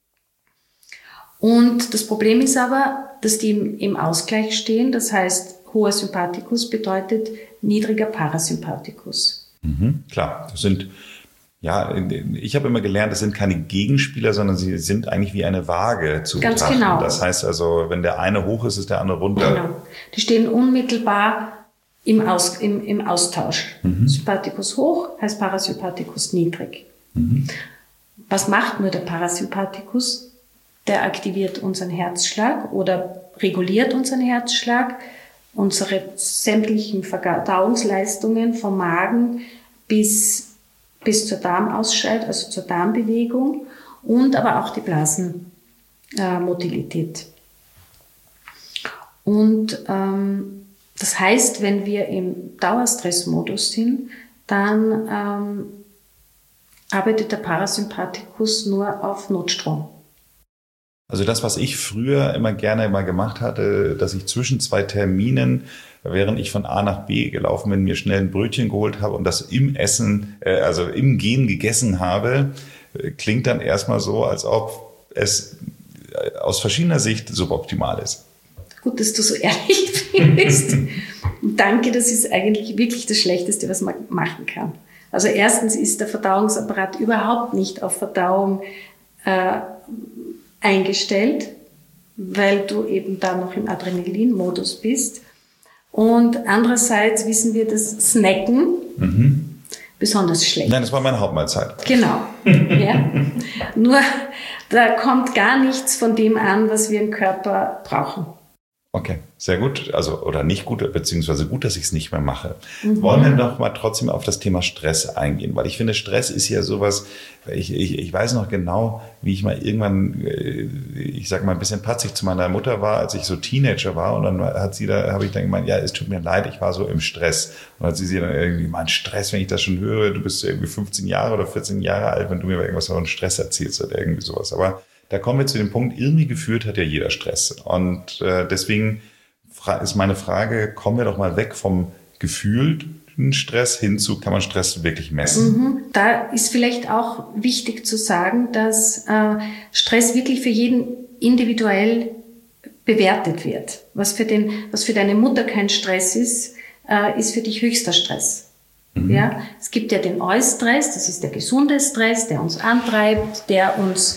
Und das Problem ist aber, dass die im Ausgleich stehen. Das heißt, hoher Sympathikus bedeutet niedriger Parasympathikus. Klar, das sind, ich habe immer gelernt, das sind keine Gegenspieler, sondern sie sind eigentlich wie eine Waage zu betrachten. Ganz genau. Das heißt also, wenn der eine hoch ist, ist der andere runter. Genau. Die stehen unmittelbar im Austausch. Sympathikus hoch heißt Parasympathikus niedrig. Was macht nur der Parasympathikus? Der aktiviert unseren Herzschlag oder reguliert unseren Herzschlag, unsere sämtlichen Verdauungsleistungen vom Magen bis zur Darmausscheidung, also zur Darmbewegung und aber auch die Blasenmotilität. Und das heißt, wenn wir im Dauerstressmodus sind, dann arbeitet der Parasympathikus nur auf Notstrom. Also das, was ich früher immer gerne mal gemacht hatte, dass ich zwischen zwei Terminen, während ich von A nach B gelaufen bin, mir schnell ein Brötchen geholt habe und das im Essen, also im Gehen gegessen habe, klingt dann erstmal so, als ob es aus verschiedener Sicht suboptimal ist. Gut, dass du so ehrlich bist. Danke, das ist eigentlich wirklich das Schlechteste, was man machen kann. Also erstens ist der Verdauungsapparat überhaupt nicht auf Verdauung eingestellt, weil du eben da noch im Adrenalin-Modus bist. Und andererseits wissen wir, dass Snacken besonders schlecht ist. Nein, das war meine Hauptmahlzeit. Genau. Ja. Nur da kommt gar nichts von dem an, was wir im Körper brauchen. Okay, sehr gut. Also, oder nicht gut, beziehungsweise gut, dass ich es nicht mehr mache. Wollen wir doch mal trotzdem auf das Thema Stress eingehen? Weil ich finde, Stress ist ja sowas, ich weiß noch genau, wie ich mal irgendwann, ich sag mal, ein bisschen patzig zu meiner Mutter war, als ich so Teenager war. Und dann habe ich dann gemeint, ja, es tut mir leid, ich war so im Stress. Und hat sie dann irgendwie, mein Stress, wenn ich das schon höre, du bist irgendwie 15 Jahre oder 14 Jahre alt, wenn du mir irgendwas von Stress erzählst oder irgendwie sowas. Aber da kommen wir zu dem Punkt, irgendwie gefühlt hat ja jeder Stress. Und deswegen ist meine Frage, kommen wir doch mal weg vom gefühlten Stress hin zu, kann man Stress wirklich messen? Da ist vielleicht auch wichtig zu sagen, dass Stress wirklich für jeden individuell bewertet wird. Was für deine Mutter kein Stress ist für dich höchster Stress. Ja, es gibt ja den Eustress, das ist der gesunde Stress, der uns antreibt, der uns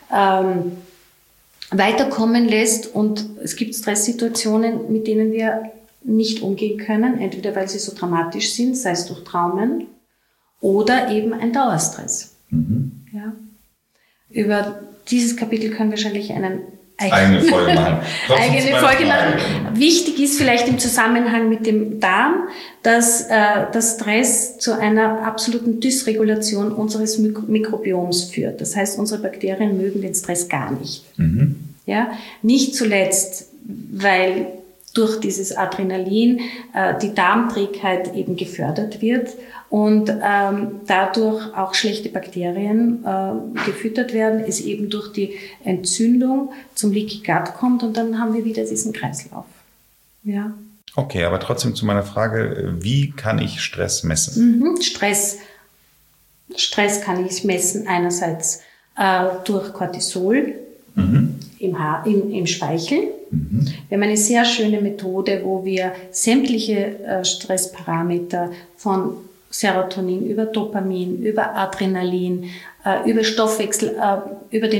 weiterkommen lässt, und es gibt Stresssituationen, mit denen wir nicht umgehen können, entweder weil sie so dramatisch sind, sei es durch Traumen, oder eben ein Dauerstress. Ja. Über dieses Kapitel können wir wahrscheinlich eine eigene Folge machen. Wichtig ist vielleicht im Zusammenhang mit dem Darm, dass Stress zu einer absoluten Dysregulation unseres Mikrobioms führt. Das heißt, unsere Bakterien mögen den Stress gar nicht. Ja? Nicht zuletzt, weil durch dieses Adrenalin die Darmträgheit eben gefördert wird und dadurch auch schlechte Bakterien gefüttert werden, es eben durch die Entzündung zum Leaky Gut kommt, und dann haben wir wieder diesen Kreislauf. Ja. Okay, aber trotzdem zu meiner Frage, wie kann ich Stress messen? Stress kann ich messen einerseits durch Cortisol im Speichel. Wir haben eine sehr schöne Methode, wo wir sämtliche Stressparameter von Serotonin über Dopamin, über Adrenalin, über den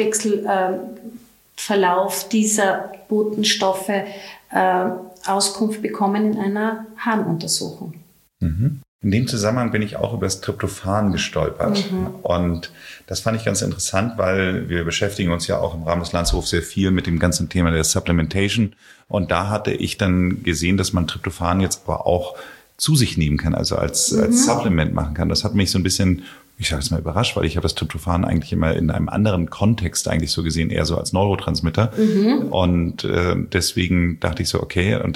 Stoffwechselverlauf dieser Botenstoffe Auskunft bekommen in einer Harnuntersuchung. In dem Zusammenhang bin ich auch über das Tryptophan gestolpert. Und das fand ich ganz interessant, weil wir beschäftigen uns ja auch im Rahmen des Lanzerhofs sehr viel mit dem ganzen Thema der Supplementation. Und da hatte ich dann gesehen, dass man Tryptophan jetzt aber auch zu sich nehmen kann, also als Supplement machen kann. Das hat mich so ein bisschen, ich sage jetzt mal, überrascht, weil ich habe das Tryptophan eigentlich immer in einem anderen Kontext eigentlich so gesehen, eher so als Neurotransmitter. Und deswegen dachte ich so, okay, und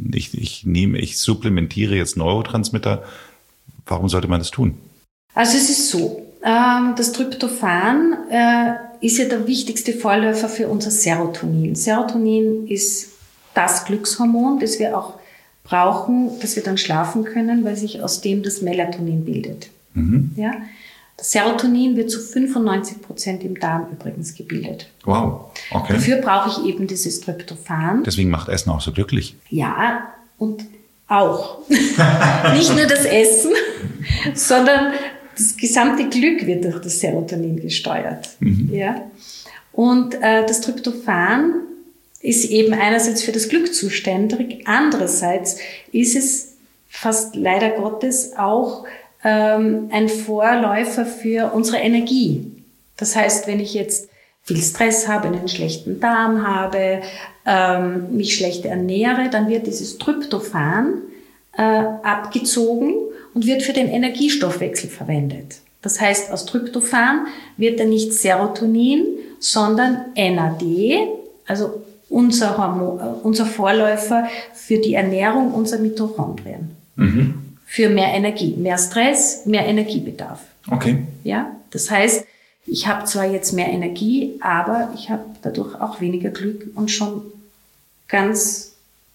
ich supplementiere jetzt Neurotransmitter. Warum sollte man das tun? Also es ist so, das Tryptophan ist ja der wichtigste Vorläufer für unser Serotonin. Serotonin ist das Glückshormon, das wir auch brauchen, dass wir dann schlafen können, weil sich aus dem das Melatonin bildet. Ja? Das Serotonin wird zu 95% im Darm übrigens gebildet. Wow, okay. Dafür brauche ich eben dieses Tryptophan. Deswegen macht Essen auch so glücklich. Ja, und auch. Nicht nur das Essen, sondern das gesamte Glück wird durch das Serotonin gesteuert. Ja? Und das Tryptophan ist eben einerseits für das Glück zuständig, andererseits ist es fast leider Gottes auch ein Vorläufer für unsere Energie. Das heißt, wenn ich jetzt viel Stress habe, einen schlechten Darm habe, mich schlecht ernähre, dann wird dieses Tryptophan abgezogen und wird für den Energiestoffwechsel verwendet. Das heißt, aus Tryptophan wird dann nicht Serotonin, sondern NAD, also unser Vorläufer für die Ernährung unserer Mitochondrien. Für mehr Energie, mehr Stress, mehr Energiebedarf. Okay. Ja, das heißt, ich habe zwar jetzt mehr Energie, aber ich habe dadurch auch weniger Glück und schon ganz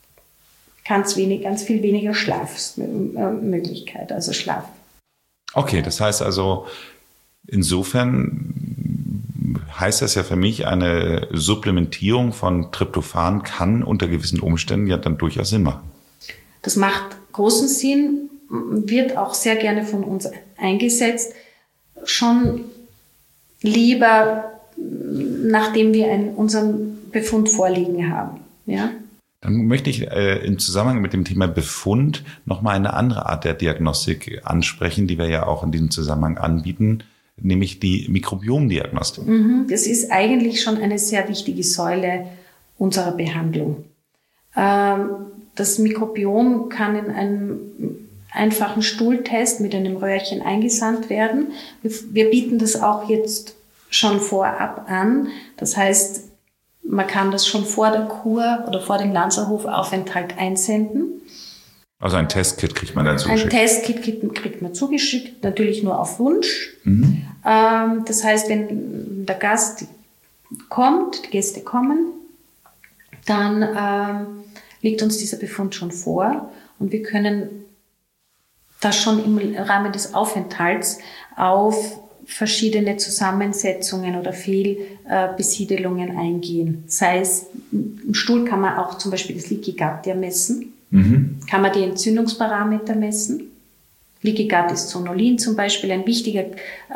viel weniger Schlafmöglichkeit, also Schlaf. Okay, das heißt also, insofern heißt das ja für mich, eine Supplementierung von Tryptophan kann unter gewissen Umständen ja dann durchaus Sinn machen. Das macht großen Sinn, wird auch sehr gerne von uns eingesetzt, schon lieber, nachdem wir unseren Befund vorliegen haben. Ja? Dann möchte ich im Zusammenhang mit dem Thema Befund nochmal eine andere Art der Diagnostik ansprechen, die wir ja auch in diesem Zusammenhang anbieten, nämlich die Mikrobiomdiagnostik. Das ist eigentlich schon eine sehr wichtige Säule unserer Behandlung. Das Mikrobiom kann in einem einfachen Stuhltest mit einem Röhrchen eingesandt werden. Wir bieten das auch jetzt schon vorab an. Das heißt, man kann das schon vor der Kur oder vor dem Lanzerhof-Aufenthalt einsenden. Also ein Testkit kriegt man dann zugeschickt? Ein Testkit kriegt man zugeschickt, natürlich nur auf Wunsch. Das heißt, wenn der Gast die Gäste kommen, dann liegt uns dieser Befund schon vor und wir können das schon im Rahmen des Aufenthalts auf verschiedene Zusammensetzungen oder Fehlbesiedelungen eingehen. Sei es, im Stuhl kann man auch zum Beispiel das Leaky Gut messen, kann man die Entzündungsparameter messen. Leaky Gut ist Zonulin zum Beispiel ein wichtiger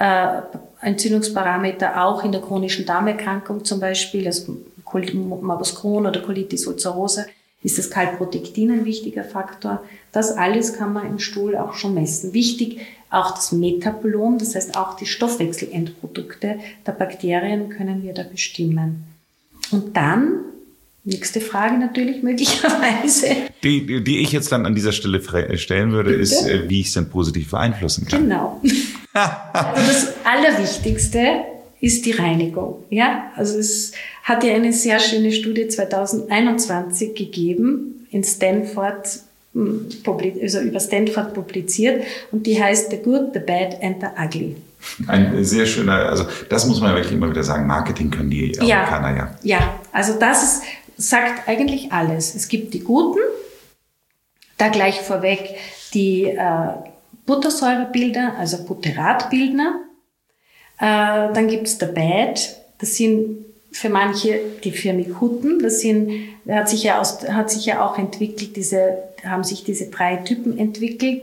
Entzündungsparameter, auch in der chronischen Darmerkrankung zum Beispiel, das Morbus Crohn oder Colitis ulcerosa, ist das Calprotectin ein wichtiger Faktor. Das alles kann man im Stuhl auch schon messen. Wichtig auch das Metabolom, das heißt auch die Stoffwechselendprodukte der Bakterien können wir da bestimmen. Und dann, nächste Frage natürlich möglicherweise. Die ich jetzt dann an dieser Stelle stellen würde, Bitte? ist, wie ich es denn positiv beeinflussen kann. Genau. Also das Allerwichtigste ist die Reinigung. Ja, also es hat ja eine sehr schöne Studie 2021 gegeben in Stanford, also über Stanford publiziert, und die heißt The Good, the Bad and the Ugly. Ein sehr schöner, also das muss man wirklich immer wieder sagen, Marketing können die Amerikaner ja. Ja, also das sagt eigentlich alles. Es gibt die Guten, da gleich vorweg die Buttersäurebildner, also Butteratbildner. Dann gibt es the Bad, das sind für manche die Firmicuten, hat sich ja auch entwickelt, haben sich diese 3 Typen entwickelt,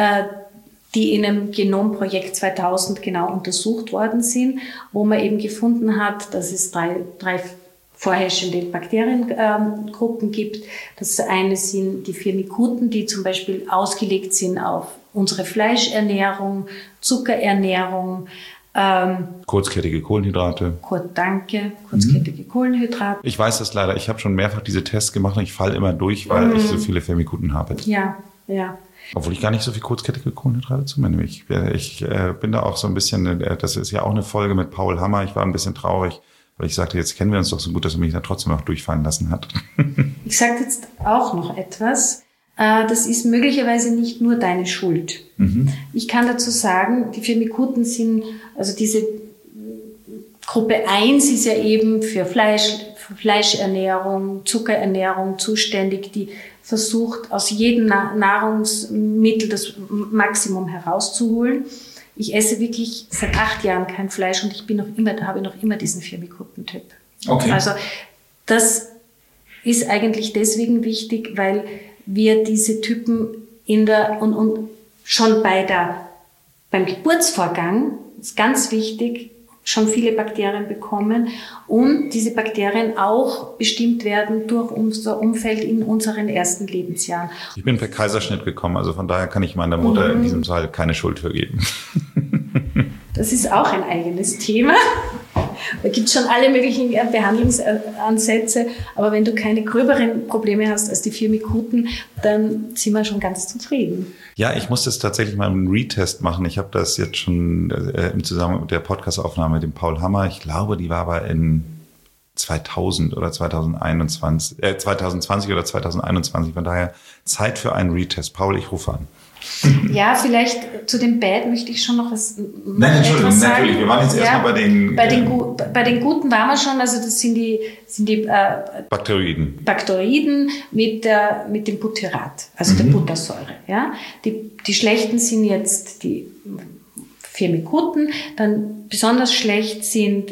die in einem Genomprojekt 2000 genau untersucht worden sind, wo man eben gefunden hat, dass es drei vorherrschende Bakteriengruppen gibt. Das eine sind die Firmicuten, die zum Beispiel ausgelegt sind auf unsere Fleischernährung, Zuckerernährung, kurzkettige Kohlenhydrate. Kurzkettige Kohlenhydrate. Ich weiß das leider. Ich habe schon mehrfach diese Tests gemacht und ich falle immer durch, weil ich so viele Firmicuten habe. Ja. Obwohl ich gar nicht so viel kurzkettige Kohlenhydrate zu mir nehme. Ich bin da auch so ein bisschen, das ist ja auch eine Folge mit Paul Hammer. Ich war ein bisschen traurig, weil ich sagte, jetzt kennen wir uns doch so gut, dass er mich da trotzdem noch durchfallen lassen hat. Ich sage jetzt auch noch etwas. Das ist möglicherweise nicht nur deine Schuld. Ich kann dazu sagen, die Firmicuten sind, also diese Gruppe 1 ist ja eben für Fleischernährung, Zuckerernährung zuständig, die versucht, aus jedem Nahrungsmittel das Maximum herauszuholen. Ich esse wirklich seit 8 Jahren kein Fleisch und habe noch immer diesen Firmicuten-Typ. Okay. Also das ist eigentlich deswegen wichtig, weil wir diese Typen schon beim Geburtsvorgang, ist ganz wichtig, schon viele Bakterien bekommen und diese Bakterien auch bestimmt werden durch unser Umfeld in unseren ersten Lebensjahren. Ich bin per Kaiserschnitt gekommen, also von daher kann ich meiner Mutter in diesem Fall keine Schuld für geben. Das ist auch ein eigenes Thema. Da gibt es schon alle möglichen Behandlungsansätze, aber wenn du keine gröberen Probleme hast als die Firmicuten, dann sind wir schon ganz zufrieden. Ja, ich muss das tatsächlich mal einen Retest machen. Ich habe das jetzt schon im Zusammenhang mit der Podcast-Aufnahme mit dem Paul Hammer, ich glaube, die war aber in 2000 oder 2020 oder 2021, von daher Zeit für einen Retest. Paul, ich rufe an. Ja, vielleicht zu dem Bad möchte ich schon noch was sagen. Nein, Entschuldigung, natürlich. Wir waren jetzt erstmal bei den... Bei den Guten waren wir schon, also das sind die Bakteroiden. Bakteroiden mit dem Butyrat, also der Buttersäure. Ja? Die schlechten sind jetzt die Firmicuten, dann besonders schlecht sind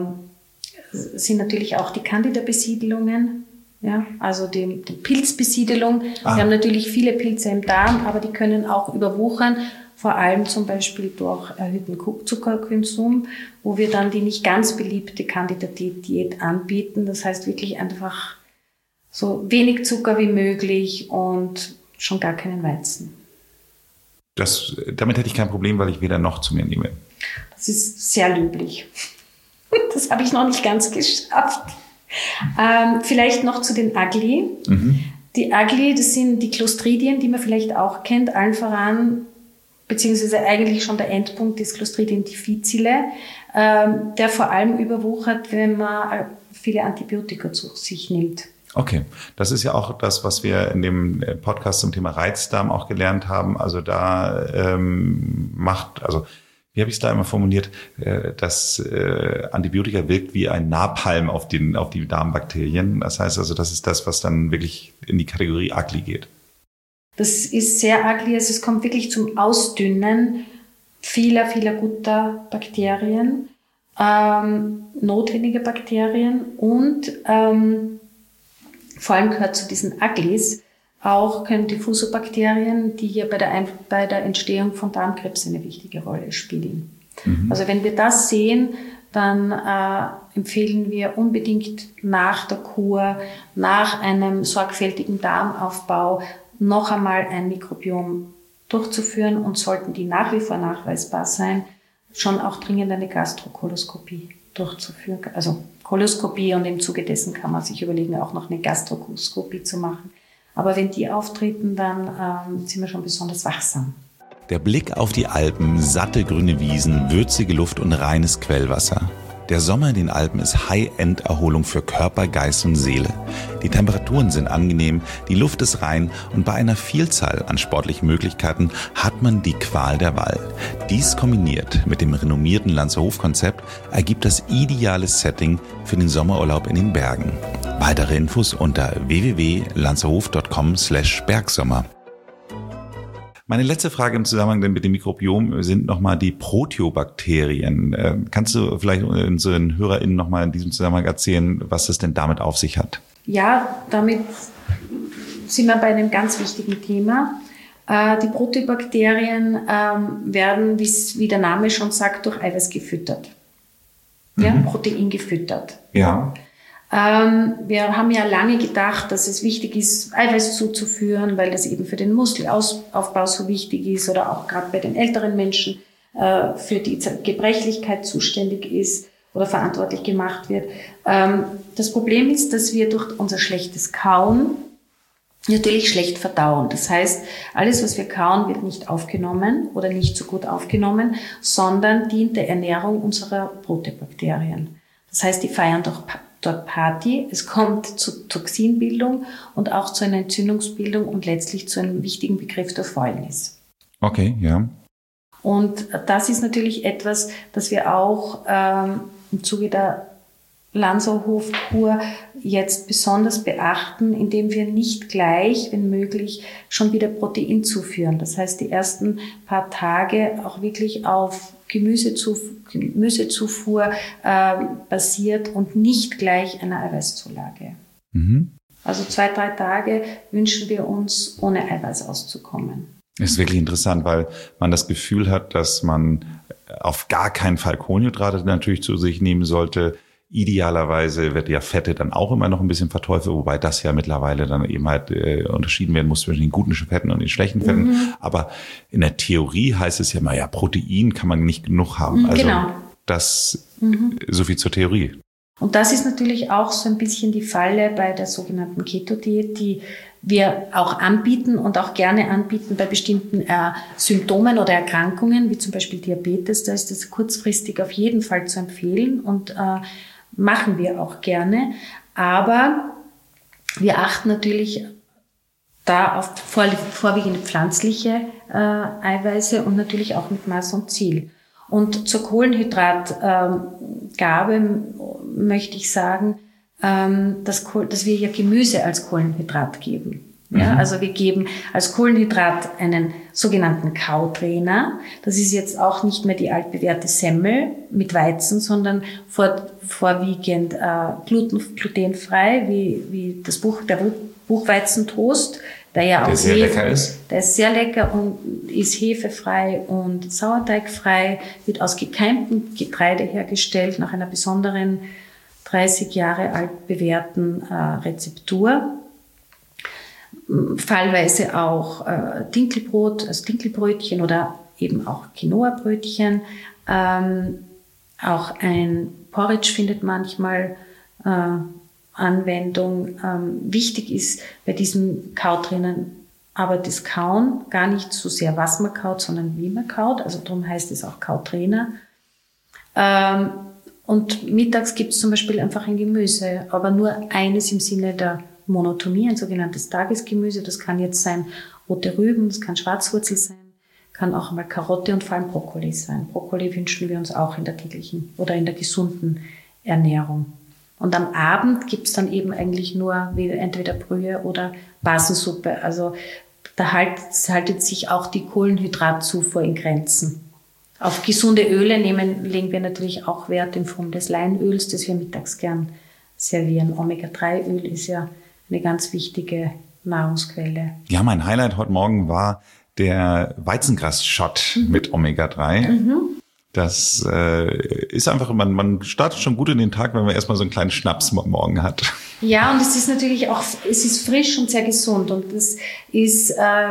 natürlich auch die Candida-Besiedelungen. Ja, also die Pilzbesiedelung. Wir haben natürlich viele Pilze im Darm, aber die können auch überwuchern, vor allem zum Beispiel durch erhöhten Zuckerkonsum, wo wir dann die nicht ganz beliebte Candida-Diät anbieten. Das heißt wirklich einfach so wenig Zucker wie möglich und schon gar keinen Weizen. Damit hätte ich kein Problem, weil ich weder noch zu mir nehme. Das ist sehr löblich. Das habe ich noch nicht ganz geschafft. Vielleicht noch zu den Ugly. Die Ugly, das sind die Clostridien, die man vielleicht auch kennt, allen voran, beziehungsweise eigentlich schon der Endpunkt des Clostridium difficile, der vor allem überwuchert, wenn man viele Antibiotika zu sich nimmt. Okay, das ist ja auch das, was wir in dem Podcast zum Thema Reizdarm auch gelernt haben. Also da Wie habe ich es da immer formuliert, dass Antibiotika wirkt wie ein Napalm auf die Darmbakterien. Das heißt also, das ist das, was dann wirklich in die Kategorie ugly geht. Das ist sehr ugly. Also es kommt wirklich zum Ausdünnen vieler guter Bakterien, notwendige Bakterien und vor allem gehört zu diesen Uglies auch können Diffusobakterien, die hier bei der Entstehung von Darmkrebs eine wichtige Rolle spielen. Also wenn wir das sehen, dann empfehlen wir unbedingt nach der Kur, nach einem sorgfältigen Darmaufbau noch einmal ein Mikrobiom durchzuführen und sollten die nach wie vor nachweisbar sein, schon auch dringend eine Gastrokoloskopie durchzuführen. Also Koloskopie und im Zuge dessen kann man sich überlegen, auch noch eine Gastroskopie zu machen. Aber wenn die auftreten, dann sind wir schon besonders wachsam. Der Blick auf die Alpen, satte grüne Wiesen, würzige Luft und reines Quellwasser. Der Sommer in den Alpen ist High-End-Erholung für Körper, Geist und Seele. Die Temperaturen sind angenehm, die Luft ist rein und bei einer Vielzahl an sportlichen Möglichkeiten hat man die Qual der Wahl. Dies kombiniert mit dem renommierten Lanzerhof-Konzept ergibt das ideale Setting für den Sommerurlaub in den Bergen. Weitere Infos unter www.lanzerhof.com/Bergsommer. Meine letzte Frage im Zusammenhang mit dem Mikrobiom sind nochmal die Proteobakterien. Kannst du vielleicht unseren HörerInnen nochmal in diesem Zusammenhang erzählen, was es denn damit auf sich hat? Ja, damit sind wir bei einem ganz wichtigen Thema. Die Proteobakterien werden, wie der Name schon sagt, durch Eiweiß gefüttert. Ja, Protein gefüttert. Ja. Wir haben ja lange gedacht, dass es wichtig ist, Eiweiß zuzuführen, weil das eben für den Muskelaufbau so wichtig ist oder auch gerade bei den älteren Menschen für die Gebrechlichkeit zuständig ist oder verantwortlich gemacht wird. Das Problem ist, dass wir durch unser schlechtes Kauen natürlich schlecht verdauen. Das heißt, alles, was wir kauen, wird nicht aufgenommen oder nicht so gut aufgenommen, sondern dient der Ernährung unserer Proteobakterien. Das heißt, die feiern dort Party, es kommt zu Toxinbildung und auch zu einer Entzündungsbildung und letztlich zu einem wichtigen Begriff der Fäulnis. Okay, ja. Und das ist natürlich etwas, das wir auch im Zuge der Lanzerhof-Kur jetzt besonders beachten, indem wir nicht gleich, wenn möglich, schon wieder Protein zuführen. Das heißt, die ersten paar Tage auch wirklich auf Gemüsezufuhr basiert und nicht gleich einer Eiweißzulage. Also 2-3 Tage wünschen wir uns, ohne Eiweiß auszukommen. Das ist wirklich interessant, weil man das Gefühl hat, dass man auf gar keinen Fall Kohlenhydrate natürlich zu sich nehmen sollte. Idealerweise wird ja Fette dann auch immer noch ein bisschen verteufelt, wobei das ja mittlerweile dann eben halt unterschieden werden muss zwischen den guten Fetten und den schlechten Fetten. Aber in der Theorie heißt es ja immer, ja, Protein kann man nicht genug haben. Also genau. Das so viel zur Theorie. Und das ist natürlich auch so ein bisschen die Falle bei der sogenannten Keto-Diät, die wir auch anbieten und auch gerne anbieten bei bestimmten Symptomen oder Erkrankungen, wie zum Beispiel Diabetes. Da ist das kurzfristig auf jeden Fall zu empfehlen und machen wir auch gerne. Aber wir achten natürlich da auf vorwiegend pflanzliche Eiweiße und natürlich auch mit Maß und Ziel. Und zur Kohlenhydratgabe möchte ich sagen, dass wir ja Gemüse als Kohlenhydrat geben. Ja, also wir geben als Kohlenhydrat einen sogenannten Kautrainer. Das ist jetzt auch nicht mehr die altbewährte Semmel mit Weizen, sondern vorwiegend glutenfrei, wie der Buchweizentoast, der ja auch sehr lecker ist. Der ist sehr lecker und ist hefefrei und sauerteigfrei, wird aus gekeimtem Getreide hergestellt nach einer besonderen 30 Jahre alt bewährten Rezeptur. Fallweise auch Dinkelbrot, also Dinkelbrötchen oder eben auch Quinoa-Brötchen. Auch ein Porridge findet manchmal Anwendung. Wichtig ist bei diesen Kautrainern aber das Kauen, gar nicht so sehr, was man kaut, sondern wie man kaut. Also darum heißt es auch Kautrainer. Und mittags gibt es zum Beispiel einfach ein Gemüse, aber nur eines im Sinne der Monotonie, ein sogenanntes Tagesgemüse. Das kann jetzt sein rote Rüben, das kann Schwarzwurzel sein, Kann auch mal Karotte und vor allem Brokkoli sein. Brokkoli wünschen wir uns auch in der täglichen oder in der gesunden Ernährung. Und am Abend gibt's dann eben eigentlich nur entweder Brühe oder Basensuppe. Also da haltet sich auch die Kohlenhydratzufuhr in Grenzen. Auf gesunde Öle legen wir natürlich auch Wert in Form des Leinöls, das wir mittags gern servieren. Omega-3-Öl ist ja eine ganz wichtige Nahrungsquelle. Ja, mein Highlight heute Morgen war der Weizengras-Shot mit Omega-3. Das ist einfach, man startet schon gut in den Tag, wenn man erstmal so einen kleinen Schnaps morgen hat. Ja, und es ist natürlich auch, es ist frisch und sehr gesund. Und das ist,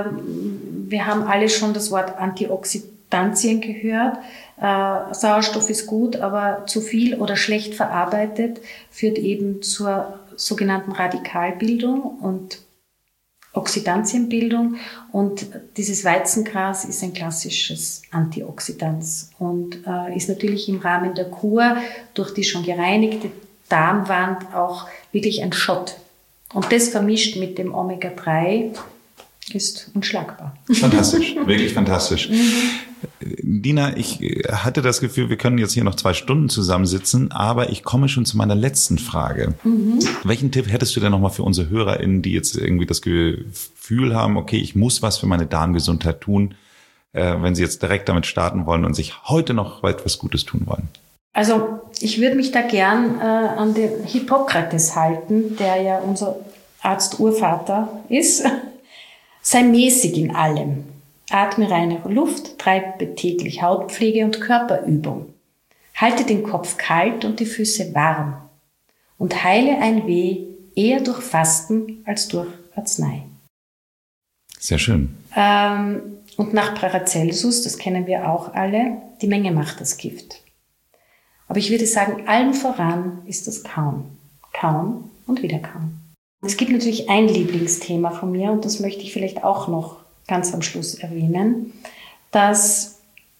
wir haben alle schon das Wort Antioxidantien gehört. Sauerstoff ist gut, aber zu viel oder schlecht verarbeitet führt eben zur sogenannten Radikalbildung und Oxidantienbildung, und dieses Weizengras ist ein klassisches Antioxidant und ist natürlich im Rahmen der Kur durch die schon gereinigte Darmwand auch wirklich ein Shot. Und das vermischt mit dem Omega-3 ist unschlagbar. Fantastisch, wirklich fantastisch. Dina, ich hatte das Gefühl, wir können jetzt hier noch 2 Stunden zusammensitzen, aber ich komme schon zu meiner letzten Frage. Welchen Tipp hättest du denn nochmal für unsere HörerInnen, die jetzt irgendwie das Gefühl haben, okay, ich muss was für meine Darmgesundheit tun, wenn sie jetzt direkt damit starten wollen und sich heute noch etwas Gutes tun wollen? Also ich würde mich da gern an den Hippokrates halten, der ja unser Arzt-Urvater ist. Sei mäßig in allem. Atme reine Luft, treibe täglich Hautpflege und Körperübung. Halte den Kopf kalt und die Füße warm. Und heile ein Weh eher durch Fasten als durch Arznei. Sehr schön. Und nach Paracelsus, das kennen wir auch alle, die Menge macht das Gift. Aber ich würde sagen, allen voran ist das Kauen. Kauen und wieder kauen. Es gibt natürlich ein Lieblingsthema von mir, und das möchte ich vielleicht auch noch ganz am Schluss erwähnen, dass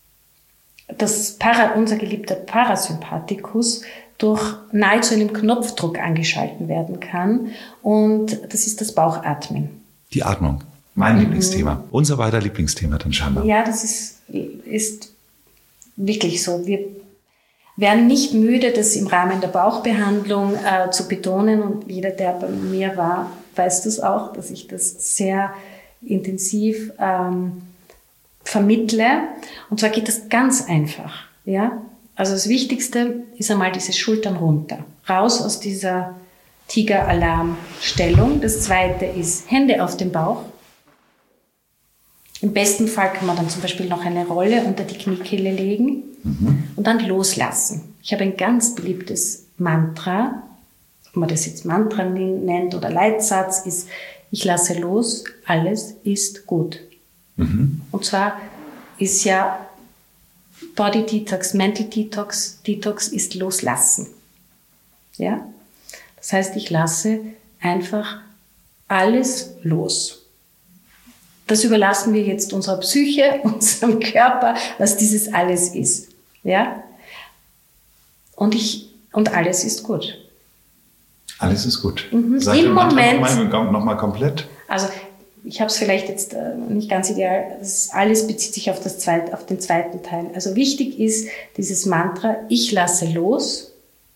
unser geliebter Parasympathikus durch nahezu einem Knopfdruck angeschalten werden kann, und das ist das Bauchatmen. Die Atmung, mein Lieblingsthema. Unser beider Lieblingsthema dann scheinbar. Ja, das ist wirklich so. Wir werden nicht müde, das im Rahmen der Bauchbehandlung zu betonen, und jeder, der bei mir war, weiß das auch, dass ich das sehr intensiv vermittle. Und zwar geht das ganz einfach. Ja? Also das Wichtigste ist einmal diese Schultern runter, raus aus dieser Tiger-Alarm-Stellung. Das Zweite ist Hände auf den Bauch. Im besten Fall kann man dann zum Beispiel noch eine Rolle unter die Kniekehle legen und dann loslassen. Ich habe ein ganz beliebtes Mantra, ob man das jetzt Mantra nennt oder Leitsatz, ist: Ich lasse los, alles ist gut. Und zwar ist ja Body Detox, Mental Detox, Detox ist loslassen. Ja? Das heißt, ich lasse einfach alles los. Das überlassen wir jetzt unserer Psyche, unserem Körper, was dieses alles ist. Ja? Und alles ist gut. Alles ist gut. Sag im Moment nochmal komplett. Also ich habe es vielleicht jetzt nicht ganz ideal. Alles bezieht sich auf den zweiten Teil. Also wichtig ist dieses Mantra: Ich lasse los.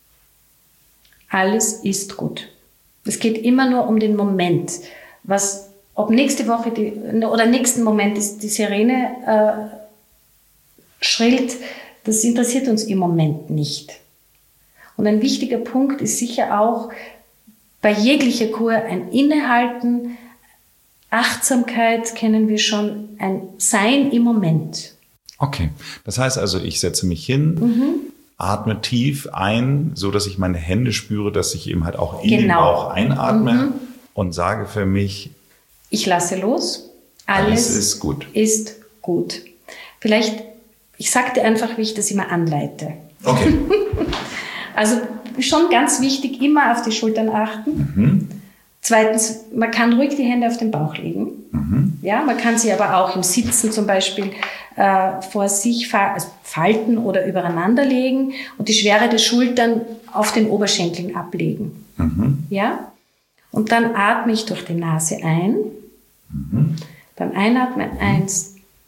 Alles ist gut. Es geht immer nur um den Moment. Ob nächste Woche oder nächsten Moment die Sirene schrillt, das interessiert uns im Moment nicht. Und ein wichtiger Punkt ist sicher auch bei jeglicher Kur ein Innehalten, Achtsamkeit kennen wir schon, ein Sein im Moment. Okay, das heißt also, ich setze mich hin, atme tief ein, so dass ich meine Hände spüre, dass ich eben halt auch in den Bauch einatme und sage für mich: Ich lasse los, alles ist gut. Ist gut. Vielleicht, ich sage dir einfach, wie ich das immer anleite. Okay. Also schon ganz wichtig, immer auf die Schultern achten. Zweitens, man kann ruhig die Hände auf den Bauch legen. Ja, man kann sie aber auch im Sitzen zum Beispiel vor sich falten oder übereinander legen und die Schwere der Schultern auf den Oberschenkeln ablegen. Ja? Und dann atme ich durch die Nase ein. Beim Einatmen 1,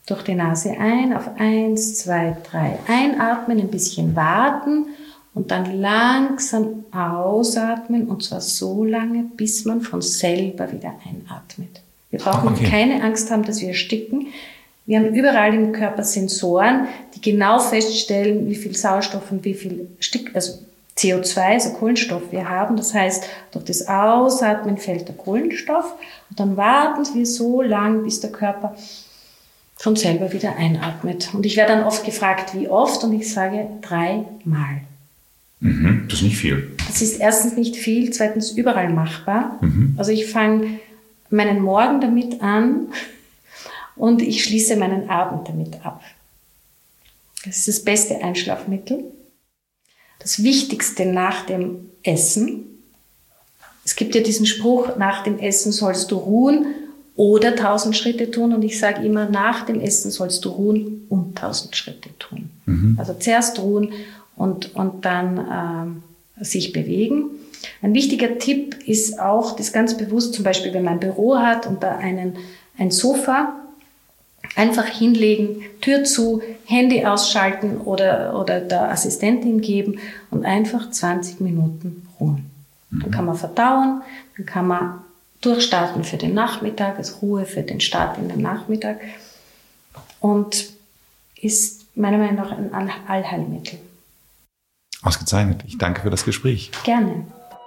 durch die Nase ein, auf 1, 2, 3 einatmen, ein bisschen warten und dann langsam ausatmen und zwar so lange, bis man von selber wieder einatmet. Wir brauchen keine Angst haben, dass wir ersticken. Wir haben überall im Körper Sensoren, die genau feststellen, wie viel Sauerstoff und wie viel CO2, also Kohlenstoff wir haben. Das heißt, durch das Ausatmen fällt der Kohlenstoff und dann warten wir so lang, bis der Körper von selber wieder einatmet. Und ich werde dann oft gefragt, wie oft? Und ich sage 3 Mal. Das ist nicht viel. Das ist erstens nicht viel, zweitens überall machbar. Also ich fange meinen Morgen damit an und ich schließe meinen Abend damit ab. Das ist das beste Einschlafmittel. Das Wichtigste nach dem Essen. Es gibt ja diesen Spruch, nach dem Essen sollst du ruhen oder 1000 Schritte tun. Und ich sage immer, nach dem Essen sollst du ruhen und 1000 Schritte tun. Also zuerst ruhen und dann sich bewegen. Ein wichtiger Tipp ist auch, das ganz bewusst, zum Beispiel, wenn man ein Büro hat und da ein Sofa, einfach hinlegen, Tür zu, Handy ausschalten oder der Assistentin geben und einfach 20 Minuten ruhen. Dann kann man verdauen, dann kann man durchstarten für den Nachmittag, also Ruhe für den Start in den Nachmittag und ist meiner Meinung nach ein Allheilmittel. Ausgezeichnet. Ich danke für das Gespräch. Gerne.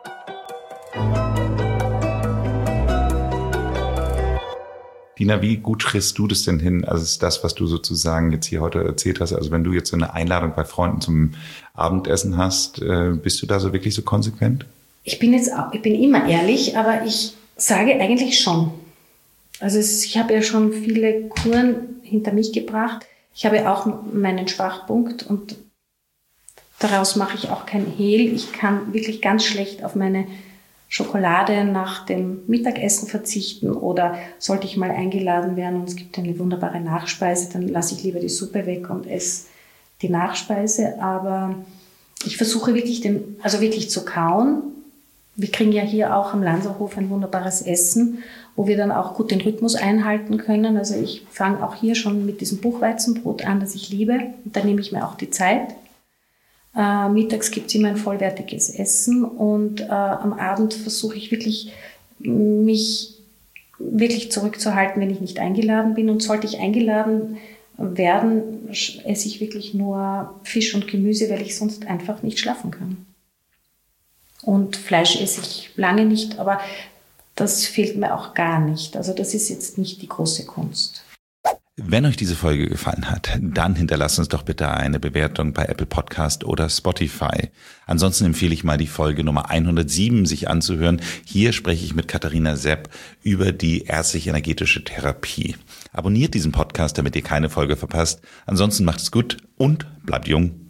Dina, wie gut kriegst du das denn hin? Also ist das, was du sozusagen jetzt hier heute erzählt hast, also wenn du jetzt so eine Einladung bei Freunden zum Abendessen hast, bist du da so wirklich so konsequent? Ich bin immer ehrlich, aber ich sage eigentlich schon. Also ich habe ja schon viele Kuren hinter mich gebracht. Ich habe auch meinen Schwachpunkt und daraus mache ich auch kein Hehl. Ich kann wirklich ganz schlecht auf meine Schokolade nach dem Mittagessen verzichten oder sollte ich mal eingeladen werden und es gibt eine wunderbare Nachspeise, dann lasse ich lieber die Suppe weg und esse die Nachspeise. Aber ich versuche wirklich wirklich zu kauen. Wir kriegen ja hier auch am Lanzerhof ein wunderbares Essen, wo wir dann auch gut den Rhythmus einhalten können. Also ich fange auch hier schon mit diesem Buchweizenbrot an, das ich liebe. Und da nehme ich mir auch die Zeit. Mittags gibt es immer ein vollwertiges Essen und am Abend versuche ich wirklich, mich wirklich zurückzuhalten, wenn ich nicht eingeladen bin. Und sollte ich eingeladen werden, esse ich wirklich nur Fisch und Gemüse, weil ich sonst einfach nicht schlafen kann. Und Fleisch esse ich lange nicht, aber das fehlt mir auch gar nicht. Also das ist jetzt nicht die große Kunst. Wenn euch diese Folge gefallen hat, dann hinterlasst uns doch bitte eine Bewertung bei Apple Podcast oder Spotify. Ansonsten empfehle ich mal die Folge Nummer 107 sich anzuhören. Hier spreche ich mit Katharina Sepp über die ärztlich-energetische Therapie. Abonniert diesen Podcast, damit ihr keine Folge verpasst. Ansonsten macht es gut und bleibt jung.